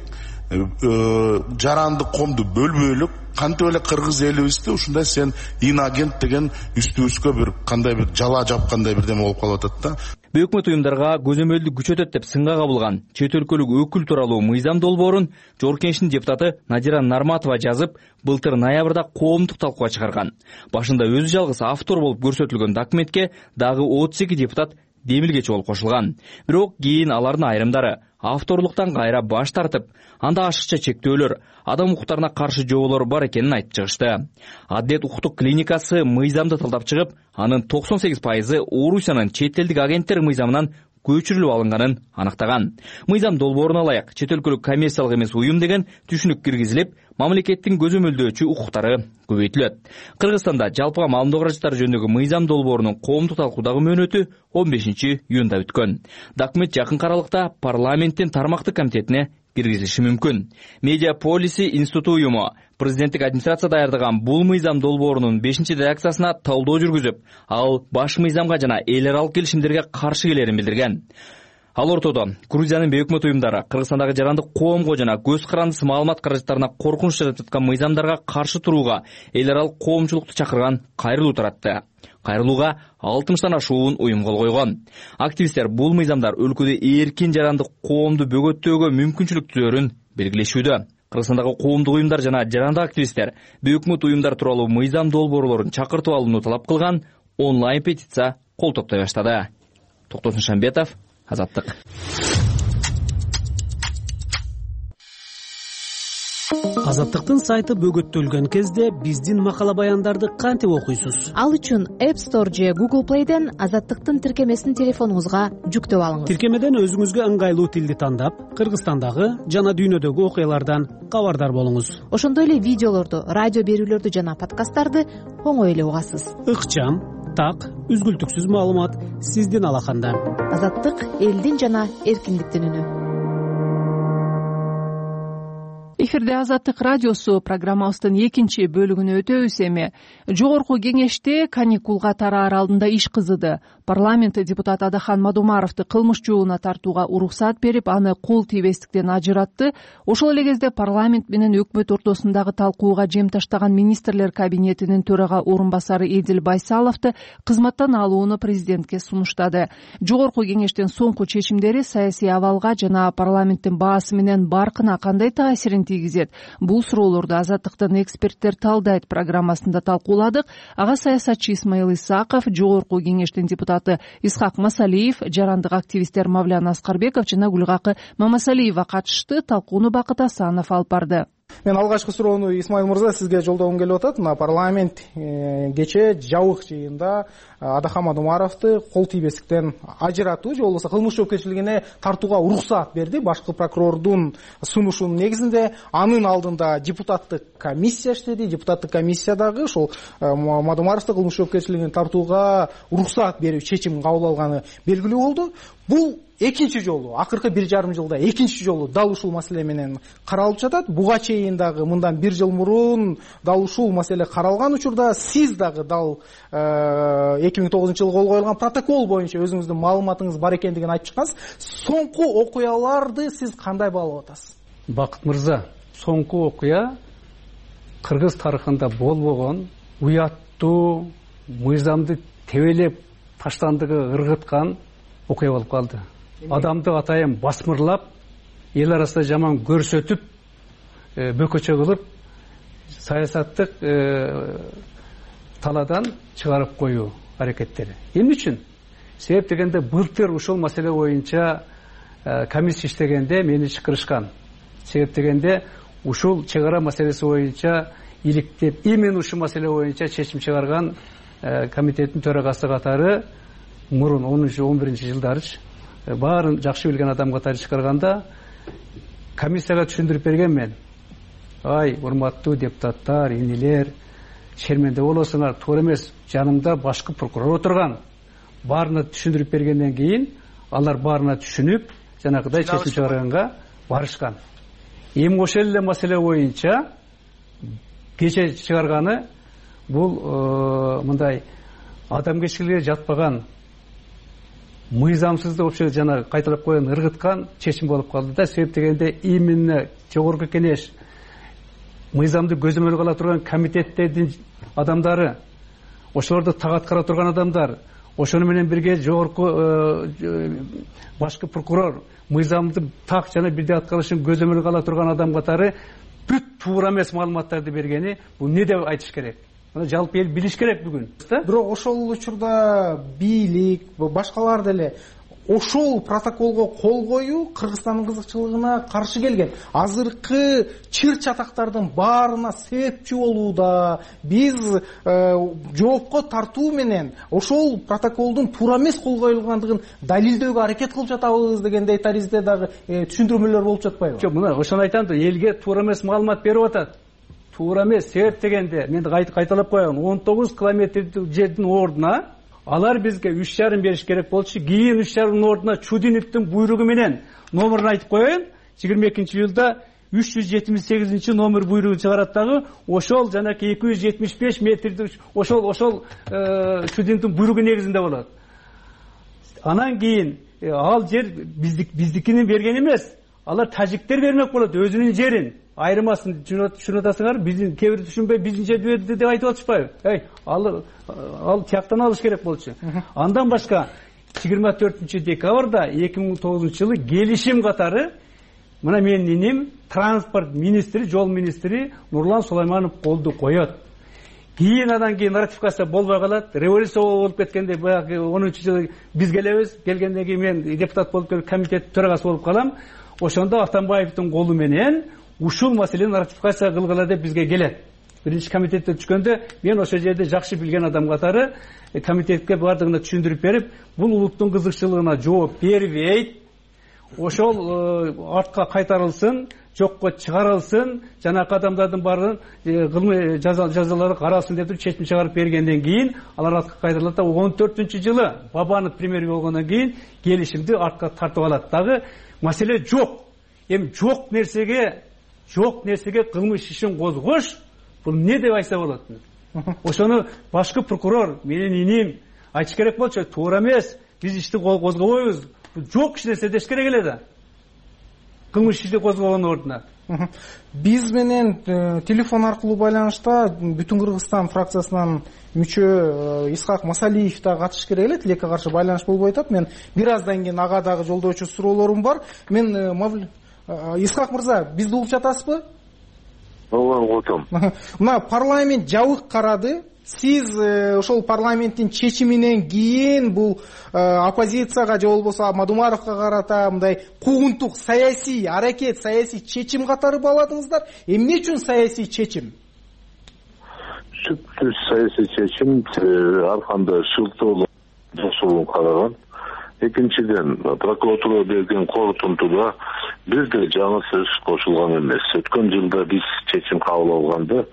жарандык коомду бөлбөйлүк кантип эле кыргыз элибизде ушундай сен инагент деген үстүбүзгө бир кандай бир жала жапкандай бирдеме болуп калып атат да. Өкмөт уюмдарга көзөмөлдү күчөтөт деп сынга кабылган чет өлкөлүк өкүл тууралуу мыйзам долбоорун Жогорку Кеңештин депутаты Надира Нарматова жазып, былтыр ноябрда коомдук талкууга чыгарган. Башында өзү жалгыз автор болуп көрсөтүлгөн документке дагы отуз эки депутат демилгечи болуп кошулган. Бирок кийин алардын айрымдары авторлуктан кайра баш тартып, анда ашыкча чектөөлөр, адам укуктарына каршы жоболор бар экенин айтып чыгышты. Адилет укуктук клиникасы мыйзамды талдап чыгып, анын токсон сегиз пайызы Орусиянын чет элдик агенттер мыйзамынан көчүрүлүп алынганын аныктаган. Мыйзам долбооруна ылайык чет өлкөлүк коммерциялык эмес уюм деген түшүнүк киргизилип, мамлекеттин көзөмөлдөөчү укуктары көбөйтүлөт. Кыргызстанда жалпыга маалымдоо каражаттары жөнүндөгү мыйзам долбоорунун коомдук талкуудагы мөөнөтү он бешинчи июнда бүткөн. Документ жакынкы аралыкта парламенттин тармактык комитетине киргизилиши мүмкүн. Медиа Полиси институту уюму президенттик администрация даярдаган бул мыйзам долбоорунун бешинчи редакциясына талдоо жүргүзүп, ал баш мыйзамга жана эл аралык келишимдерге каршы келерин билдирген. Ал ортодо Грузиянын бейөкмөт уюмдары Кыргызстандагы жарандык коомго жана көз карандысыз маалымат каражаттарына коркунуч жаратып жаткан мыйзамдарга каршы турууга эл аралык коомчулукту чакырган кайрылуу таратты. Кайрылууга алтымыштан ашуун уюм кол койгон. Активисттер бул мыйзамдар өлкөдө эркин жарандык коомду бөгөттөөгө мүмкүнчүлүк түзөрүн белгилешүүдө. Кыргызстандагы коомдук уюмдар жана жарандык активисттер бейөкмөт уюмдар тууралуу мыйзам долбоорлорун чакыртып алууну талап кылган онлайн петиция кол топтой баштады. Токтосун Шамбетов, Азаттык. Азаттыктын сайты бөгөттөлгөн кезде биздин макала баяндарды кантип окуйсуз? Ал үчүн App Store же Google Play'ден Азаттыктын тиркемесин телефонуңузга жүктөп алыңыз. Тиркемеден өзүңүзгө ыңгайлуу тилди тандап, Кыргызстандагы жана дүйнөдөгү окуялардан кабардар болуңуз. Ошондой эле видеолорду, радио берүүлөрдү жана подкасттарды оңой эле угасыз. Ыкчам, так, үзгүлтүксүз маалымат сиздин алаканда. Азаттык элдин жана эркиндиктин үнү. Эфирде Азаттык радиосу программабыздын экинчи бөлүгүнө өтөбүз. Эми Жогорку Кеңеште каникулга тараар алдында иш кызыды. Парламент депутаты Адахан Мадумаровду кылмыш жообуна тартууга уруксат берип, аны кол тийбестиктен ажыратты. Ошол эле кезде парламент менен өкмөт ортосундагы талкууга жем таштаган министрлер кабинетинин төрага орун басары Эдил Байсаловду кызматтан алууну президентке сунуштады. Жогорку Кеңештин соңку чечимдери саясий абалга жана парламенттин баасы менен баркына кандай таасирин тийгизет? Бул суроолорду Азаттыктын эксперттер талдайт программасында талкууладык. Ага саясатчы Исмаил Исаков, Жогорку Кеңештин депутаты Исхак Масалиев, жарандык активисттер Мавлян Аскарбеков жана Гүлгакы Мамасалиева катышты. Талкууну Бакыт Асанов алып барды. Мен алгачкы суроону Исмаил мырза сизге жолдогум келип атат. Мына парламент кечээ жабык жыйында Адахан Мадумаровду кол тийбестиктен ажыратуу же болбосо кылмыш жоопкерчилигине тартууга уруксаат берди. Башкы прокурордун сунушунун негизинде анын алдында депутаттык комиссия иштеди. Депутаттык комиссиядагы ошол Мадумаровду кылмыш жоопкерчилигине тартууга уруксаат берүү чечим кабыл алганы белгилүү болду. Бул экинчи жолу, акыркы бир жарым жылда экинчи жолу дал ушул маселе менен каралып жатат. Буга чейин дагы мындан бир жыл мурун дал ушул маселе каралган учурда сиз дагы дал эки миң тогузунчу жылы кол коюлган протокол боюнча өзүңүздүн маалыматыңыз бар экендигин айтып чыккансыз. Соңку окуяларды сиз кандай баалап атасыз? Бакыт мырза, соңку окуя кыргыз тарыхында болбогон, уяттуу, мыйзамды тебелеп таштандыгы ыргыткан окуя болуп калды. Адамды атайын басмырлап, эл арасында жаман көрсөтүп, бөкөчө кылып, саясаттык таладан чыгарып коюу аракеттери. Эмне үчүн? Себеп дегенде былтыр ушул маселе боюнча комиссия иштегенде мени чакырышкан. Себеп дегенде ушул чыгара маселеси боюнча иликтеп, именно ушул маселе боюнча чечим чыгарган комитеттин төрагасы катары мурун онунчу он биринчи жылдары баарын жакшы билген адам катары чыгарганда комиссияга түшүндүрүп берген мен. Ай, урматтуу депутаттар, инилер, шерменде болосуңар, туура эмес, жанымда башкы прокурор отурган. Баарына түшүндүрүп бергенден кийин алар баарына түшүнүп, жанагыдай чечим чыгарганга барышкан. Эми ошол эле маселе боюнча кече чыгарганы бул мындай адамгерчиликке жатпаган мыйзамсыздык вообще жана кайталап койгон ыргыткан чечим болуп калды да. Себеп дегенде именно жогорку кеңеш, мыйзамды көзөмөл кыла турган комитеттердин адамдары, ошолорду так аткара турган адамдар, ошону менен бирге жогорку башкы прокурор, мыйзамды так жана бирдей аткарышын көзөмөл кыла турган адам катары бүт туура эмес маалыматтарды бергени, бул не деп айтыш керек? Мына жалпы эл билиш керек бүгүн. Бирок ошол учурда бийлик, башкалар деле ошол протоколго кол коюу Кыргызстандын кызыкчылыгына каршы келген. Азыркы чыр чатактардын баарына себепчи болууда, биз жоопко тартуу менен ошол протоколдун туура эмес кол коюлгандыгын далилдөөгө аракет кылып жатабыз дегендей таризде дагы түшүндүрмөлөр болуп жатпайбы? Жок, мына ошону айтам да, элге туура эмес маалымат берип атат. Туура эмес, себеп дегенде мен кайталап коеюн, он тогуз километрдик жердин ордуна алар бизге үч жарым бериш керек болчу. Кийин үч жарымдын ордуна Чудиновдун буйругу менен номерин айтып коеюн. жыйырма экинчи июлда үч жүз жетимиш сегизинчи номер буйругу чыгарат дагы, ошол жанакы эки жүз жетимиш беш метрди ошол ошол Чудиновдун буйругу негизинде болот. Анан кийин ал жер биздик биздикини берген эмес. Алар тажиктер бермек болот өзүнүн жерин. Айырмасын түшүнүп атасыңар, биздин кээ бир түшүнбөй биздин жерди берди деп айтып атышпайбы? Эй, ал ал тияктан алыш керек болчу. Андан башка жыйырма төртүнчү декабрда эки миң тогузунчу жылы келишим катары мына менин иним транспорт министри, жол министри Нурлан Сулайманов колду коет. Кийин андан кийин ратификация болбой калат. Революция болуп кеткенде баягы онунчу жылы биз келебиз. Келгенден кийин мен депутат болуп келип комитет төрагасы болуп калам. Ошондо Атамбаевдин колу менен ушул маселени ратификация кылгыла деп бизге келет. Биринчи комитетте түшкөндө мен ошол жерде жакшы билген адам катары комитетке бардыгына түшүндүрүп берип, бул улуттун кызыкчылыгына жооп бербейт. Ошол артка кайтарылсын, жокко чыгарылсын, жанакы адамдардын баарын кылмый жазалары каралсын деп чечим чыгарып бергенден кийин алар артка кайтарылат да он төртүнчү жылы Бабанов премьер болгондон кийин келишимди артка тартып алат. Дагы маселе жок. Эми жок нерсеге жок нерсеге кылмыш ишин козгош, бул не деп айтса болот? Ошону башкы прокурор менин иним айтыш керек болчу. Туура эмес, биз ишти козгобойбуз. Жок нерсе деш керек эле да. Кылмыш ишти козгогондун ордуна. Биз менен телефон аркылуу байланышта Бүтүн Кыргызстан фракциясынан мүчө Исхак Масалиев да катышыш керек эле, тилекке каршы байланыш болбой атат. Мен бир аздан кийин ага дагы жолдоочу суроолорум бар. Мен Исхак мырза, бизди угуп жатасызбы? Ооба, угутам. Мына парламент жабык карады. Сиз ошол парламенттин чечиминен кийин бул оппозицияга же болбосо Мадумаровго карата мындай куугунтук саясий аракет, саясий чечим катары баладыңыздар. Эмне үчүн саясий чечим? Сүттүү саясий чечим ар кандай шылтоолор жашоолун караган. Экинчиден, прокуратура берген корутундуда бирде жаңы сөз кошулган эмес. Өткөн жылда биз чечим кабыл алганда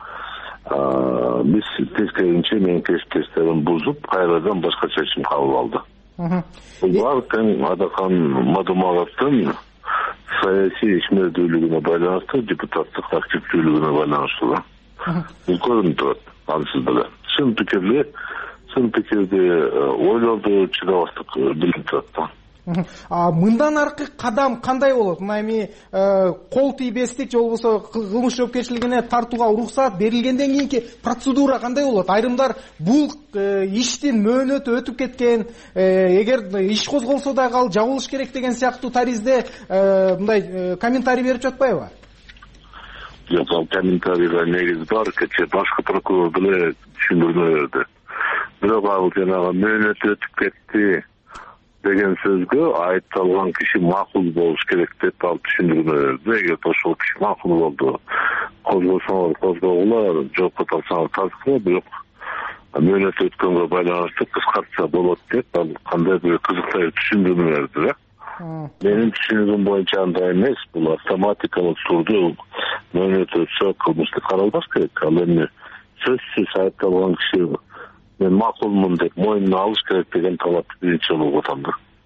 биз тескеринче менин кесиптештерим бузуп, кайрадан башка чечим кабыл алды. Булар тең Адакан Мадумаровдун саясий ишмердүүлүгүнө байланыштуу, депутаттык активдүүлүгүнө байланыштуу. Бул көрүнүп турат, ансыз деле. Чын пикирли, чын пикирди ойлоду, чыдабастык билип турат. А мындан аркы кадам кандай болот? Мына эми кол тийбестик же болбосо кылмыш жоопкерчилигине тартууга уруксат берилгенден кийинки процедура кандай болот? Айрымдар бул иштин мөөнөтү өтүп кеткен, эгер иш козголсо дагы ал жабылыш керек деген сыяктуу таризде мындай комментарий берип жатпайбы? Жок, ал комментарийга негиз бар, кечээ башкы прокурор деле түшүндүрмө берди. Бирок ал жанагы мөөнөтү өтүп кетти деген сөзгө айыпталган киши макул болуш керек деп ал түшүндүрмө берди. Эгер ошол киши макул болду, козгосоңор козгогула, жокко тартсаңар тарткыла, бирок мөөнөт өткөнгө байланыштуу кыскартса болот деп ал кандай бир кызыктай түшүндүрмө берди да. Менин түшүнүгүм боюнча андай эмес, бул автоматикалык турдуу мөөнөт өтсө кылмыштык каралбаш керек. Ал эми сөзсүз айыпталган киши мен макулмун деп моюнуна алыш керек деген талапты биринчи жолу угутам да.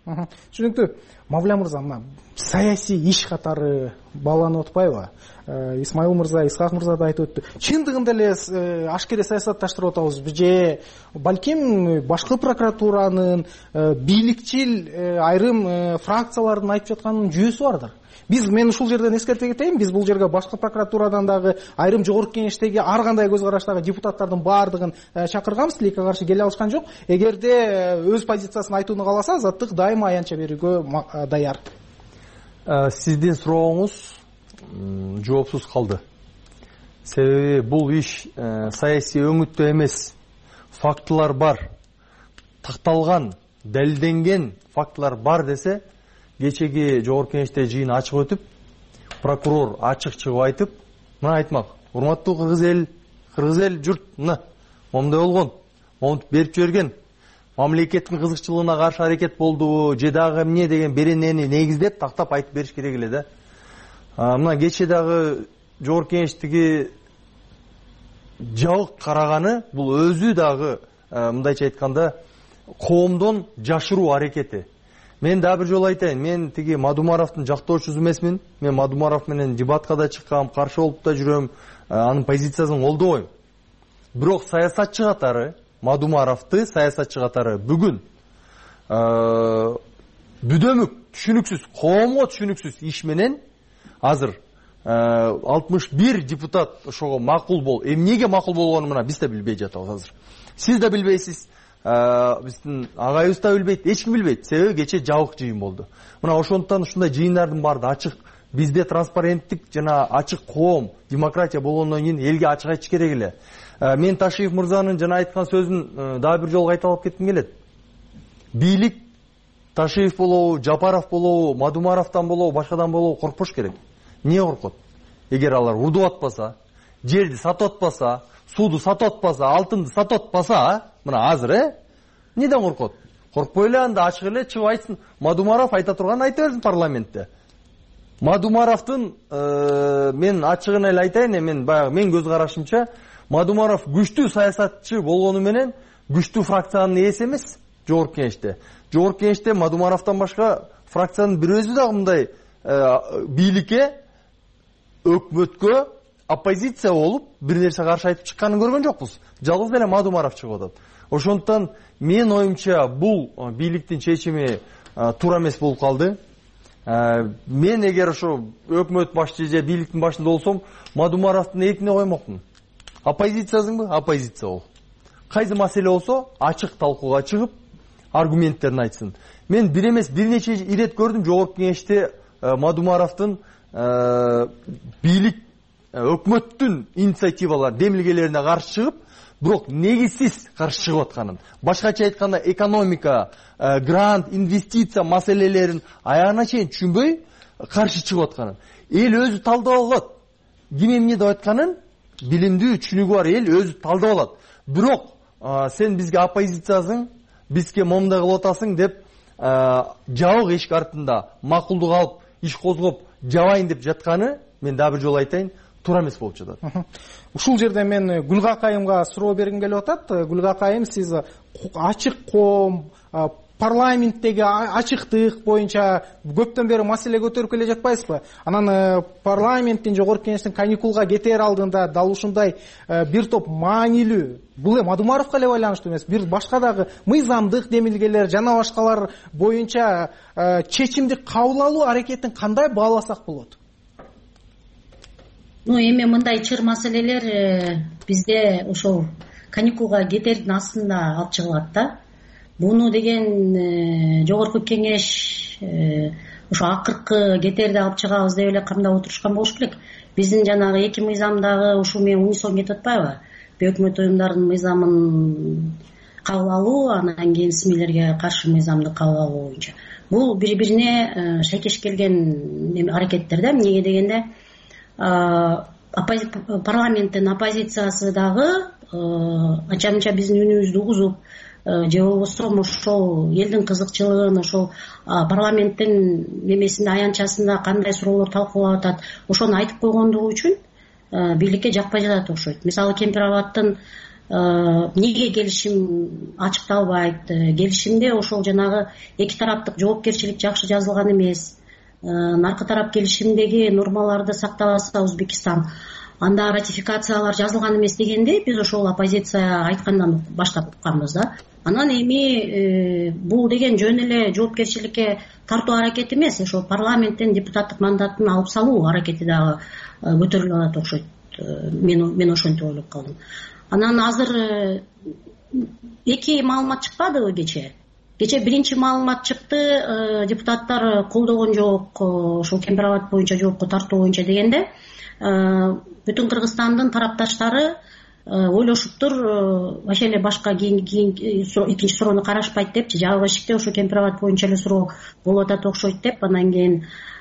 түшүнүктүү. Мавля мырза, мына саясий иш катары бааланып атпайбы? Исмайыл мырза, Исхак мырза да айтып өттү. Чындыгында эле ашкере саясатташтырып атабыз же балким башкы прокуратуранын, бийликчил айрым фракциялардын айтып жатканынын жүйөсү бардыр. Биз мен ушул жерден эскерте кетейин, биз бул жерге башкы прокуратурадан дагы айрым жогорку кеңештеги ар кандай көз караштагы депутаттардын баардыгын чакырганбыз, тилекке каршы келе алышкан жок. Эгерде өз позициясын айтууну кааласа, Азаттык дайыма аянтча берүүгө даяр. Сиздин сурооңуз жоопсуз калды. Себеби бул иш саясий өңүттө эмес. Фактылар бар. Такталган, далилденген фактылар бар десе, кечеги жогорку кеңеште жыйын ачык өтүп, прокурор ачык чыгып айтып, мына айтмак: урматтуу кыргыз эл, кыргыз эл журт, мына момундай болгон, момунтип берип жиберген, мамлекеттин кызыкчылыгына каршы аракет болду, же дагы эмне деген беренени негиздеп тактап айтып бериш керек эле да. Мына кече дагы жогорку кеңештеги жабык караганы бул өзү дагы мындайча айтканда коомдон жашыруу аракети. Мен да бир жолу айтайын, мен тиги Мадумаровдун жактоочусу эмесмин. Мен Мадумаров менен дебатка да чыккам, каршы болуп да жүрөм, анын позициясын колдобойм. Бирок саясатчы катары, Мадумаровду саясатчы катары бүгүн бүдөмүк, түшүнүксүз, коомго түшүнүксүз иш менен азыр алтымыш бир депутат ошого макул бол. Эмнеге макул болгонун мына биз да билбей жатабыз азыр. Сиз да билбейсиз. Биздин агайыбыз да билбейт, эч ким билбейт. Себеби кече жабык жыйын болду. Мына ошондуктан ушундай жыйындардын баары ачык. Бизде транспаrenттик жана ачык коом, демократия болгондон кийин элге ачык айтыш керек эле. Мен Ташиев мырзанын жана айткан сөзүн дагы бир жолу кайталап кетким келет. Бийлик Ташиев болобу, Жапаров болобу, Мадумаровдон болобу, башкадан болобу коркпош керек. Эмне коркот? Эгер алар урдуп атпаса, жерди сатып атпаса, сууду сатып атпаса, алтынды сатып атпаса, мына азыр э эмнеден коркот? Коркпой эле анда ачык эле чыгып айтсын. Мадумаров айта турганын айта берсин парламентте. Мадумаровдун мен ачыгын эле айтайын, мен баягы мен көз карашымча Мадумаров күчтүү саясатчы болгону менен күчтүү фракциянын ээси эмес жогорку кеңеште. Жогорку кеңеште Мадумаровдон башка фракциянын бир өзү дагы мындай бийликке, өкмөткө оппозиция болуп бир нерсе каршы айтып чыкканын көргөн жокпуз. Жалгыз эле Мадумаров чыгып атат. Ошондуктан мен оюмча бул бийликтин чечими туура эмес болуп калды. Мен эгер ошо өкмөт башчы же бийликтин башында болсом, Мадумаровдун эркине коймокмун. Оппозициязыңбы? Оппозиция бол. Кайсы маселе болсо ачык талкууга чыгып, аргументтерин айтсын. Мен бир эмес бир нече ирет көрдүм жогорку кеңеште Мадумаровдун бийлик өкмөттүн инициативалар, демилгелерине каршы чыгып, бирок негизсиз каршы чыгып атканын. Башкача айтканда экономика, грант, инвестиция маселелерин аягына чейин түшүнбөй каршы чыгып атканын. Эл өзү талдап алат. Ким эмне деп атканын билимдүү, түшүнүгү бар эл өзү талдап алат. Бирок сен бизге оппозициязың, бизге момундай кылып атасың деп жабык эшик артында макулдук алып, иш козгоп, жабайын деп жатканы, мен да бир жолу айтайын, туура эмес болуп жатат. Ушул жерде мен Гүлгакайымга суроо бергим келип атат. Гүлгакайым, сиз ачык коом, парламенттеги ачыктык боюнча көптөн бери маселе көтөрүп келе жатпайсызбы? Анан парламенттин жогорку кеңештин каникулга кетер алдында дал ушундай бир топ маанилүү, бул эми Мадумаровго эле байланыштуу эмес, бир башка дагы мыйзамдык демилгелер жана башкалар боюнча чечимди кабыл алуу аракетин кандай бааласак болот? Ну, эми мындай чыр маселелер бизде ошол каникулга кетердин астында алып чыгылат да. Буну деген жогорку кеңеш ошо акыркы кетерди алып чыгабыз деп эле камдап отурушкан болуш керек. Биздин жанагы эки мыйзамдагы ушул менен унисон кетип атпайбы? Өкмөт уюмдарынын мыйзамын кабыл алуу, анан кийин СМИлерге каршы мыйзамды кабыл алуу боюнча. Бул бири-бирине шайкеш келген аракеттер да. Эмнеге дегенде парламенттин оппозициясы дагы ача-мынча биздин үнүбүздү угузуп, же болбосо ошол элдин кызыкчылыгын ошол парламенттин немесинде аянтчасында кандай суроолор талкуулап атат, ошону айтып койгондугу үчүн бийликке жакпай жатат окшойт. Мисалы Кемпир Абадтын эмнеге келишим ачыкталбайт, келишимде ошол жанагы эки тараптык жоопкерчилик жакшы жазылган эмес, наркы тарап келишимдеги нормаларды сактабаса Өзбекистан, анда ратификациялар жазылган эмес дегенде биз ошол оппозиция айткандан баштап укканбыз да. Анан эми бул деген жөн эле жоопкерчиликке тартуу аракети эмес, ошол парламенттен депутаттык мандатын алып салуу аракети дагы көтөрүлүп атат окшойт. Мен мен ошентип ойлоп калдым. Анан азыр эки маалымат чыкпадыбы кече? Кече биринчи маалымат чыкты, депутаттар колдогон жок, ошол Кемпирабад боюнча жоопко тартуу боюнча дегенде, бүтүн Кыргызстандын тарапташтары ойлошуптур, вообще эле башка экинчи суроону карашпайт депчи, жабык эшикте ошо Кемпирабад боюнча эле суроо болуп атат окшойт деп, анан кийин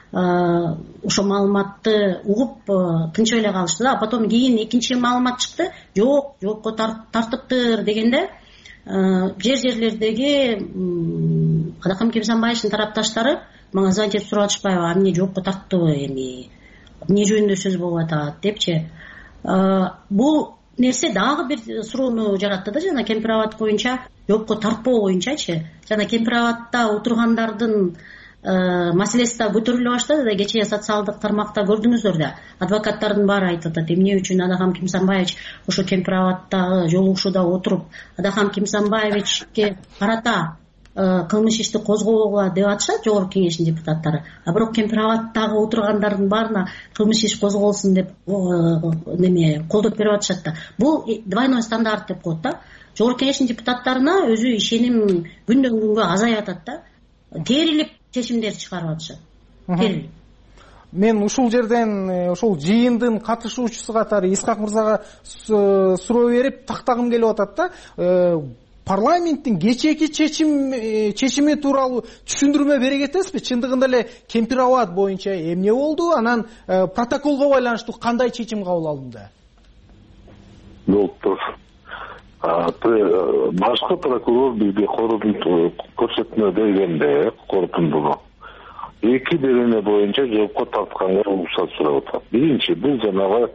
ошо маалыматты угуп тынчып эле калышты да. Потом кийин экинчи маалымат чыкты, жок, жоопко тартыптыр дегенде жер жерлердеги Адакам Кемсанбаевдин тарапташтары мага звонить этип сурап атышпайбы, эмне жоопко тарттыбы, эми эмне жөнүндө сөз болуп атат депчи. Бул нерсе дагы бир суроону жаратты да, жана Кемпирабад боюнча жоопко тартпоо боюнчачы. Жана Кемпирабадта отургандардын маселеси да көтөрүлө баштады да. Кечээ социалдык тармакта көрдүңүздөр да, адвокаттардын баары айтып атат, эмне үчүн Адакам Кемсанбаевич ошо Кемпирабадтагы жолугушууда отуруп Адакам Кемсанбаевичке карата кылмыш ишти козгоого деп атышат жогорку кеңештин депутаттары. А бирок Кемпирабадтагы отургандардын баарына кылмыш иш козголсун деп неме колдоп берип атышат да. Бул двойной стандарт деп коет да. Жогорку кеңештин депутаттарына өзү ишеним күндөн күнгө азайып атат да. Терилип чечимдер чыгарып атышат. Терилип. Мен ушул жерден ошол жыйындын катышуучусу катары Исхак мырзага суроо берип тактагым келип атат да. Парламенттин кечээки чечим чечими тууралуу түшүндүрмө бере кетесизби? Чындыгында эле Кемпирабад боюнча эмне болду? Анан протоколго байланыштуу кандай чечим кабыл алынды? Болуптур. Башкы прокурор бизге көрсөтмө бергенде корутундуну эки берене боюнча жоопко тартканга уруксат сурап атат. Биринчи, бул жанагы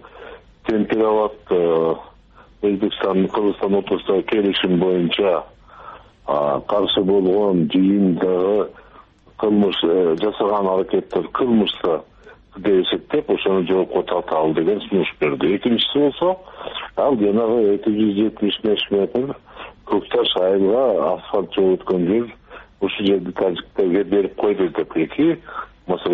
Кемпирабад Өзбекстан Кыргызстан отурусундагы келишим боюнча каршы болгон жыйындагы кылмыш жасаган аракеттер кылмышта деп эсептеп ошону жоопко тарталы деген сунуш берди. Экинчиси болсо, ал жанагы эки жүз жетимиш беш метр Көкташ айылга асфальт жол өткөн жер ушул жерди тажиктерге берип койду деп эки маселе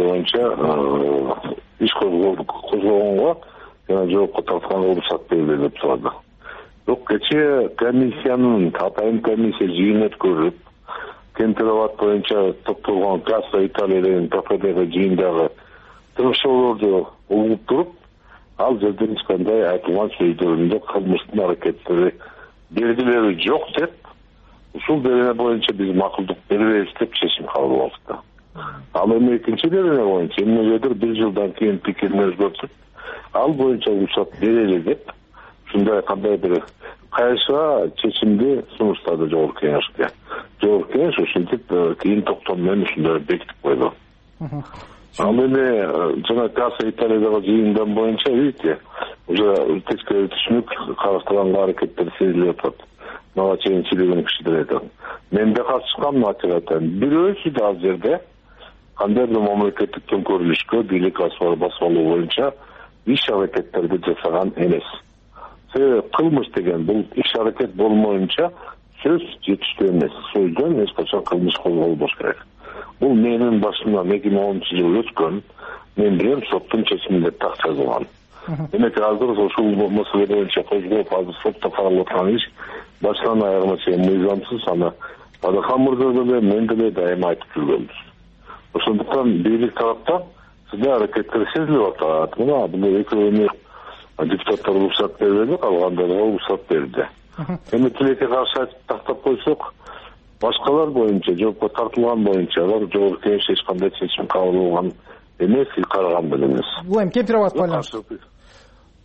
боюнча иш козгогонго жана жоопко тартканга уруксат берди деп сурады. Бирок кечээ комиссиянын атайын комиссия жыйын өткөрүп, Кемпирабад боюнча топтолгон Касса Италия деген ППД жыйындагы тырышчыларды угуп туруп, ал жерде эч кандай айтылган сөздөрүндө кылмыштын аракеттери белгилери жок деп, ушул берене боюнча биз макулдук беребейбиз деп чечим кабыл алдык. Ал эми экинчи берене боюнча эмнегедир бир жылдан кийин пикирин өзгөртүп, ал боюнча уруксат берели деп, ушундай кандай бир кайша чечимди сунуштады жогорку кеңешке. Жогорку кеңеш ушинтип кийин токтом менен ушундай бекитип койду. Ал эми жана Касса Италиядагы жыйындан боюнча, видите, уже тескери түшүнүк караштырганга аракеттер сезилип атат. Мага чейин чилеген кишилер айтат. Мен да катышкам натыйгатан. Бирөөсү да ал жерде кандай бир мамлекеттик төңкөрүлүшкө бийлик басып боюнча иш аракеттерди жасаган эмес. Кылмыш деген бул иш аракет болмоюнча сөз жетиштүү эмес. Сөздөн эч качан кылмыш козголбош керек. Бул менин башымдан эки миң онунчу жылы өткөн, мен билем соттун чечиминде так жазылган. Демек азыр ушул маселе боюнча козголуп азыр сотто каралып аткан иш баштан аягына чейин мыйзамсыз, аны Адакам мырза деле мен деле дайыма айтып жүргөнбүз. Ошондуктан бийлик тараптан сизде аракеттер сезилип атат. Мына бул экөөүнө депутаттар уруксат бербеди, калгандарга уруксат берди. Эми тилекке каршы айтып тактап койсок, башкалар боюнча, жоопко тартылган боюнча алар жогорку кеңеш эч кандай чечим кабыл алган эмес, караган да эмес. Бул эми Кемпирабад байланыштуу.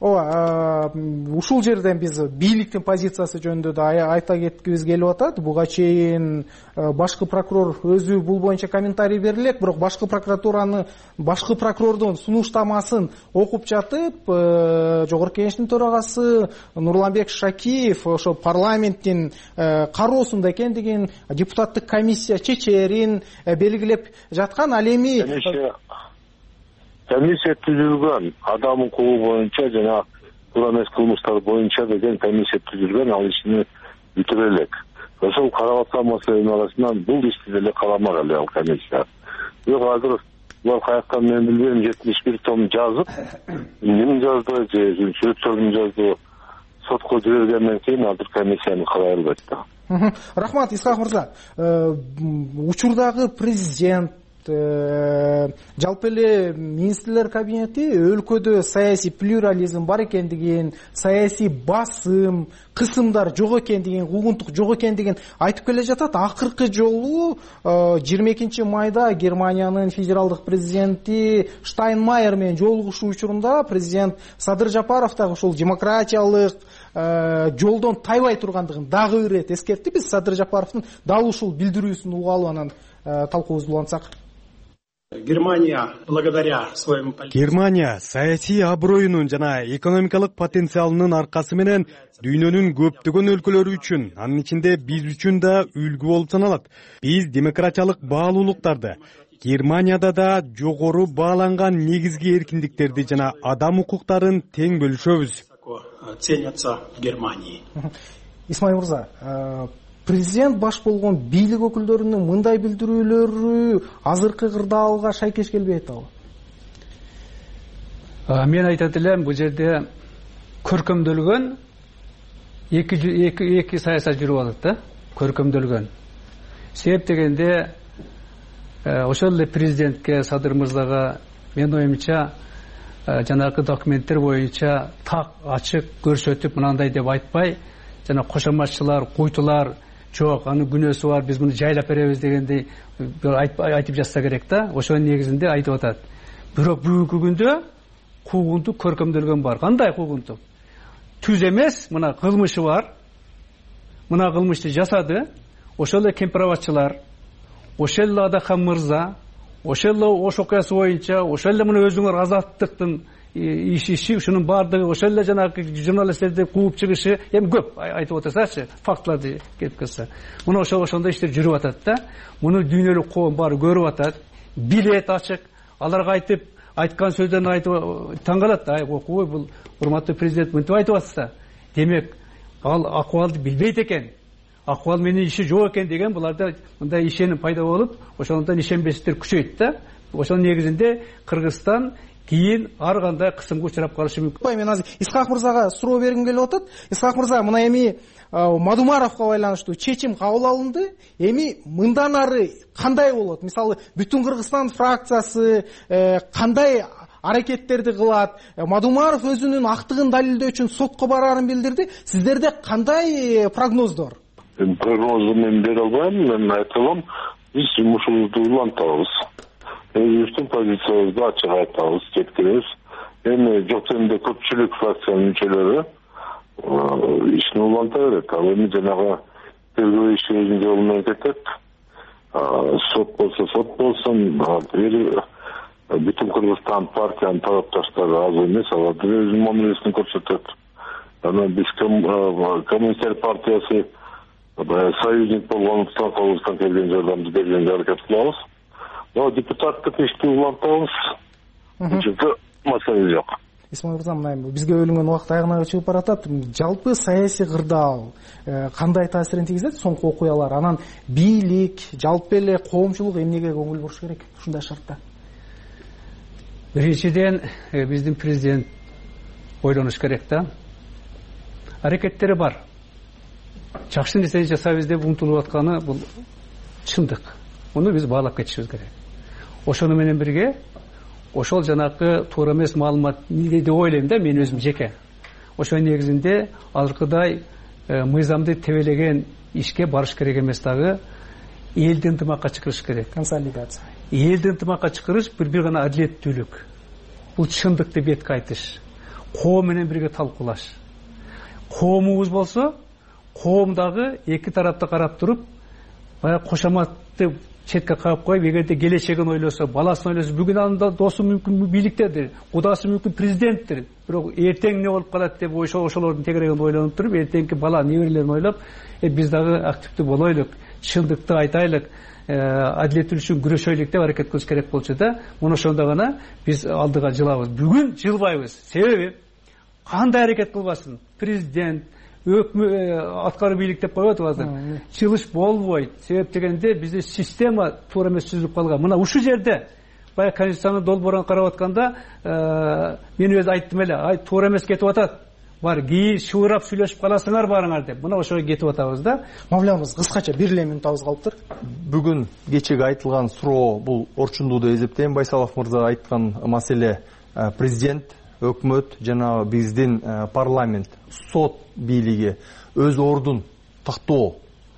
ооба ушул жерден биз бийликтин позициясы жөнүндө да айта кеткибиз келип атат. Буга чейин башкы прокурор өзү бул боюнча комментарий берди элек, бирок башкы прокуратураны башкы прокурордун сунуштамасын окуп жатып, жогорку кеңештин төрагасы Нурланбек Шакиев ошо парламенттин кароосунда экендигин, депутаттык комиссия чечерин белгилеп жаткан. Ал эми комиссия түзүлгөн, адам укугу боюнча жана туура эмес кылмыштар боюнча деген комиссия түзүлгөн, ал ишини бүтүрө элек. Ошол карап аткан маселенин арасынан бул ишти деле карамак эле ал комиссия. Бирок азыр булар каяктан мен билбейм, жетимиш бир том жазып, эмнени жазды же сүрөттөрүн жазды, сотко жибергенден кийин азыр комиссияны карай албайт да. Рахмат, Исхак мырза. Учурдагы президент, жалпы эле министрлер кабинети өлкөдө саясий плюрализм бар экендигин, саясий басым, кысымдар жок экендигин, куугунтук жок экендигин айтып келе жатат. Акыркы жолу жыйырма экинчи майда Германиянын федералдык президенти Штайнмайер менен жолугушуу учурунда президент Садыр Жапаров дагы ушул демократиялык жолдон тайбай тургандыгын дагы бир ирет эскертти. Биз Садыр Жапаровдун дал ушул билдирүүсүн угалы, анан талкуубузду улантсак. Германия благодаря своему Германия саясий аброюнун жана экономикалык потенциалынын аркасы менен дүйнөнүн көптөгөн өлкөлөрү үчүн, анын ичинде биз үчүн да үлгү болуп саналат. Биз демократиялык баалуулуктарды, Германияда да жогору бааланган негизги эркиндиктерди жана адам укуктарын тең бөлүшөбүз. Ценятся в Германии. Исмаил мырза, президент баш болгон бийлик өкүлдөрүнүн мындай билдирүүлөрү азыркы кырдаалга шайкеш келбей атабы? Мен айтат элем, бул жерде көркөмдөлгөн эки эки саясат жүрүп атат да, көркөмдөлгөн. Себеп дегенде ошол эле президентке, Садыр мырзага мен оюмча жанагы документтер боюнча так ачык көрсөтүп мынандай деп айтпай, жана кошоматчылар, куйтулар жок, анын күнөөсү бар, биз муну жайлап беребиз дегендей айтып жатса керек да. Ошонун негизинде айтып атат. Бирок бүгүнкү күндө куугунтук көркөмдөлгөн бар. Кандай куугунтук? Түз эмес, мына кылмышы бар. Мына кылмышты жасады. Ошол эле кемпирабатчылар, ошол эле Адахан мырза, ошол эле ош окуясы боюнча, ошол эле мына өзүңөр азаттыктын иши, ушунун баардыгы, ошол эле жанагы журналисттерди кууп чыгышы, эми көп айтып отурсачы, фактыларды келип келсе. Мына ошол ошондой иштер жүрүп атат да. Муну дүйнөлүк коом баары көрүп атат, билет ачык. Аларга айтып, айткан сөздөрүн айтып таң калат. Ай, ой, бул урматтуу президент мынтип айтып атса, демек ал акыбалды билбейт экен. Акыбал менен иши жок экен деген буларда мындай ишеним пайда болуп, ошондон ишенбестер күчөйт да. Ошонун негизинде Кыргызстан кийин ар кандай кысымга учурап калышы мүмкүн. Мен азыр Исхак мырзага суроо бергим келип атат. Исхак мырза, мына эми Мадумаровго байланыштуу чечим кабыл алынды. Эми мындан ары кандай болот? Мисалы, бүтүн Кыргызстан фракциясы кандай аракеттерди кылат? Мадумаров өзүнүн актыгын далилдөө үчүн сотко барарын билдирди. Сиздерде кандай прогноздор? Прогнозду мен бере албайм. Мен айтылам, биз жумушубузду улантабыз. Өзүбүздүн позициябызды ачык айтабыз, жеткиребиз. Эми жок дегенде көпчүлүк фракциянын мүчөлөрү ишин уланта берет. Ал эми жанагы тергөө иши өзүнүн жолу менен кетет. Сот болсо сот болсун, бүтүн Кыргызстан партиянын тарапташтары аз эмес, алар өзүнүн мамилесин көрсөтөт. Анан биз Коммунисттер партиясы союзник болгондуктан колубуздан келген жардамды бергенге аракет кылабыз. Но депутаттык ишти улантабыз. Чүнкү маселе жок. Исмаил мырза, мына бизге бөлүнгөн убакыт аягына чыгып баратат. Жалпы саясий кырдаал кандай таасирин тийгизет соңку окуялар? Анан бийлик, жалпы эле коомчулук эмнеге көңүл буруш керек ушундай шартта? Биринчиден, биздин президент ойлонуш керек да. Аракеттери бар. Жакшы нерсени жасайбыз деп умтулуп атканы бул чындык. Муну биз баалап кетишибиз керек. Ошону менен бирге, ошол жанакы туура эмес маалымат деп ойлойм да, мен өзүм жеке. Ошонун негизинде азыркыдай мыйзамды тебелеген ишке барыш керек эмес, дагы элди ынтымакка чакырыш керек. Консолидация. Элди ынтымакка чакырыш бир бир гана адилеттүүлүк. Бул чындыкты бетке айтыш. коом менен бирге талкуулаш. Коомубуз болсо, коомдагы эки тарапты карап туруп, баягы кошоматты четке кагып коюп, эгерде келечегин ойлосо, баласын ойлосо, бүгүн анын досу мүмкүн бийликтедир, кудасы мүмкүн президенттир, бирок эртең эмне болуп калат деп ошолордун тегерегинде ойлонуп туруп, эртеңки бала неберелерин ойлоп, биз дагы активдүү болойлук, чындыкты айтайлык, адилеттүүлүк үчүн күрөшөйлүк деп аракет кылыш керек болчу да. Мына ошондо гана биз алдыга жылабыз. Бүгүн жылбайбыз. Себеби кандай аракет кылбасын, президент, аткаруу бийлик деп коет азыр. Чылыш болбойт. Себеп дегенде бизде система туура эмес түзүлүп калган. Мына ушул жерде баягы конституциянын долбоорун карап атканда мен өзү айттым эле, ай туура эмес кетип атат. Бар, кийин шуурап сүйлөшүп каласыңар барыңар деп. Мына ошого кетип атабыз да. Мавлян мырза, кыскача бир эле минутубуз калыптыр. Бүгүн кечеги айтылган суроо бул орчундуу деп эсептейм. Байсалов мырза айткан маселе президент, өкмөт жана биздин парламент, сот бийлиги өз ордун тактоо,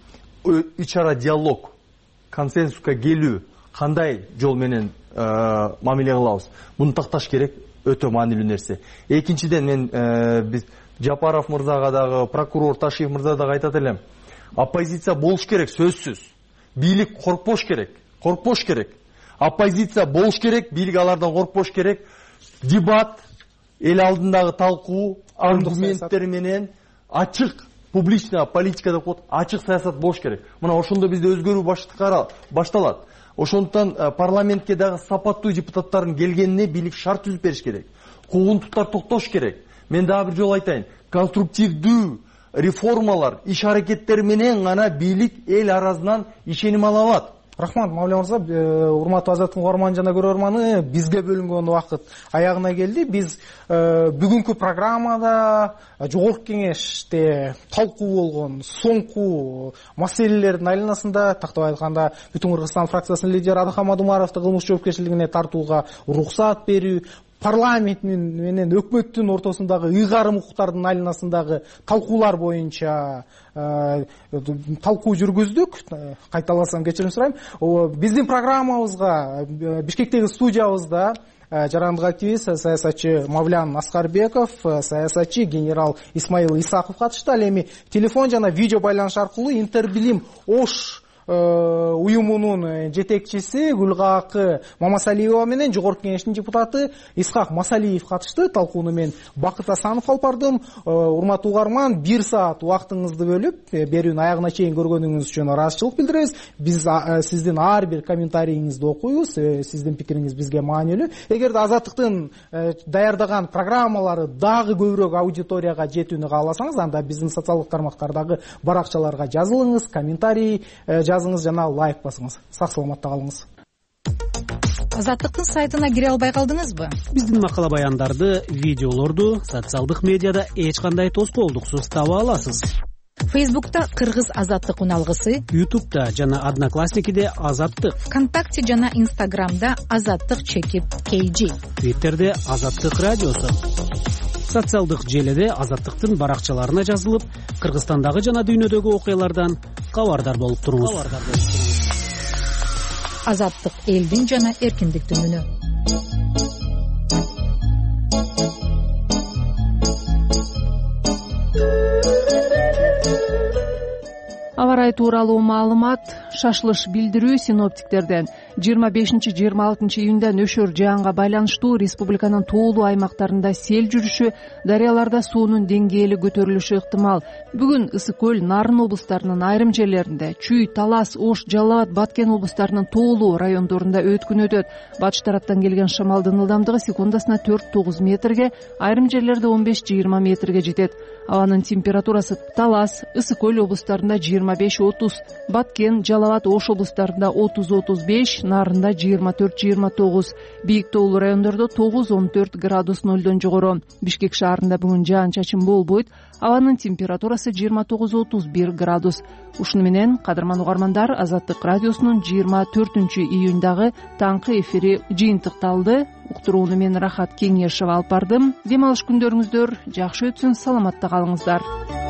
ич ара диалог, консенсуска келүү кандай жол менен мамиле кылабыз? Буну такташ керек. Өтө маанилүү нерсе. Экинчиден мен биз Жапаров мырзага дагы, прокурор Ташиев мырза дагы айтат элем. Оппозиция болуш керек, сөзсүз. Бийлик коркпош керек, коркпош керек. Оппозиция болуш керек, бийлик алардан коркпош керек. Дебат, эл алдындагы талкуу, аргументтер менен ачык публичная политика деп коет, ачык саясат болуш керек. Мына ошондо бизде өзгөрүү башталат. Ошондуктан парламентке дагы сапаттуу депутаттардын келгенине бийлик шарт түзүп бериш керек. Куугунтуктар токтош керек. Мен дагы бир жолу айтайын. Конструктивдүү реформалар, иш аракеттер менен гана бийлик эл арасынан ишеним ала алат. Рахмат, Мавлян мырза, урматтуу Азаттык угарман жана көрөрманы, бизге бөлүнгөн убакыт аягына келди. Биз бүгүнкү программада жогорку кеңеште талкуу болгон соңку маселелердин айланасында, тактап айтканда, Бүтүн Кыргызстан фракциясынын лидери Адахам Адумаровду кылмыш жоопкерчилигине тартууга уруксаат берүү, парламент менен өкмөттүн ортосундагы ыйгарым укуктардын айланасындагы талкуулар боюнча талкуу жүргүздүк. Кайталасам кечирим сурайм. Биздин программабызга Бишкектеги студиябызда жарандык активист, саясатчы Мавлян Аскарбеков, саясатчы генерал Исмаил Исаков катышты. Ал эми телефон жана видео байланыш аркылуу Интербилим Ош уюмунун жетекчиси Гүлгакы Мамасалиева менен жогорку кеңештин депутаты Исхак Масалиев катышты. Талкууну мен Бакыт Асанов алып бардым. Урматтуу угарман, бир саат убактыңызды бөлүп берүүнүн аягына чейин көргөнүңүз үчүн ыраазычылык билдиребиз. Биз сиздин ар бир комментарийиңизди окуйбуз. Сиздин пикириңиз бизге маанилүү. Эгерде Азаттыктын даярдаган программалары дагы көбүрөөк аудиторияга жетүүнү кааласаңыз, анда биздин социалдык тармактардагы баракчаларга жазылыңыз, комментарий жазыңыз жана лайк басыңыз. Сак саламатта калыңыз. Азаттыктын сайтына кире албай калдыңызбы? Биздин макала баяндарды, видеолорду социалдык медиада эч кандай тоскоолдуксуз таба аласыз. Фейсбукта Кыргыз Азаттык уналгысы, Ютубта жана Одноклассникиде Азаттык, ВКонтакте жана Инстаграмда Азаттык чекит кей джи, Твиттерде Азаттык радиосу. Социалдык желеде Азаттыктын баракчаларына жазылып, Кыргызстандагы жана дүйнөдөгү окуялардан кабардар болуп туруңуз. Азаттык элдин жана эркиндиктин үнү. Аба ырайы тууралуу маалымат, шашылыш билдирүү синоптиктерден. жыйырма бешинчи жыйырма алтынчы июнда нөшөр жаанга байланыштуу республиканын тоолуу аймактарында сел жүрүшү, дарыяларда суунун деңгээли көтөрүлүшү ыктымал. Бүгүн Ысык көл, Нарын облустарынын айрым жерлеринде, Чүй, Талас, Ош, Жалал абад, Баткен облустарынын тоолуу райондорунда өткүн өтөт. Батыш тараптан келген шамалдын ылдамдыгы секундасына төрт тогуз метрге, айрым жерлерде он беш жыйырма метрге жетет. Абанын температурасы Талас, Ысык көл облустарында жыйырма беш отуз, Баткен, Жалал абад, Ош облустарында отуз отуз беш, Нарында жыйырма төрт жыйырма тогуз, бийик тоолуу райондордо тогуз он төрт градус нөлдөн жогору. Бишкек шаарында бүгүн жаан-чачын болбойт. Абанын температурасы жыйырма тогуз отуз бир градус. Ушуну менен, кадырман угармандар, Азаттык радиосунун жыйырма төртүнчү июндагы таңкы эфири жыйынтыкталды. Уктурууну мен Рахат Кеңешева алып бардым. Дем алыш күндөрүңүздөр жакшы өтсүн, саламатта калыңыздар.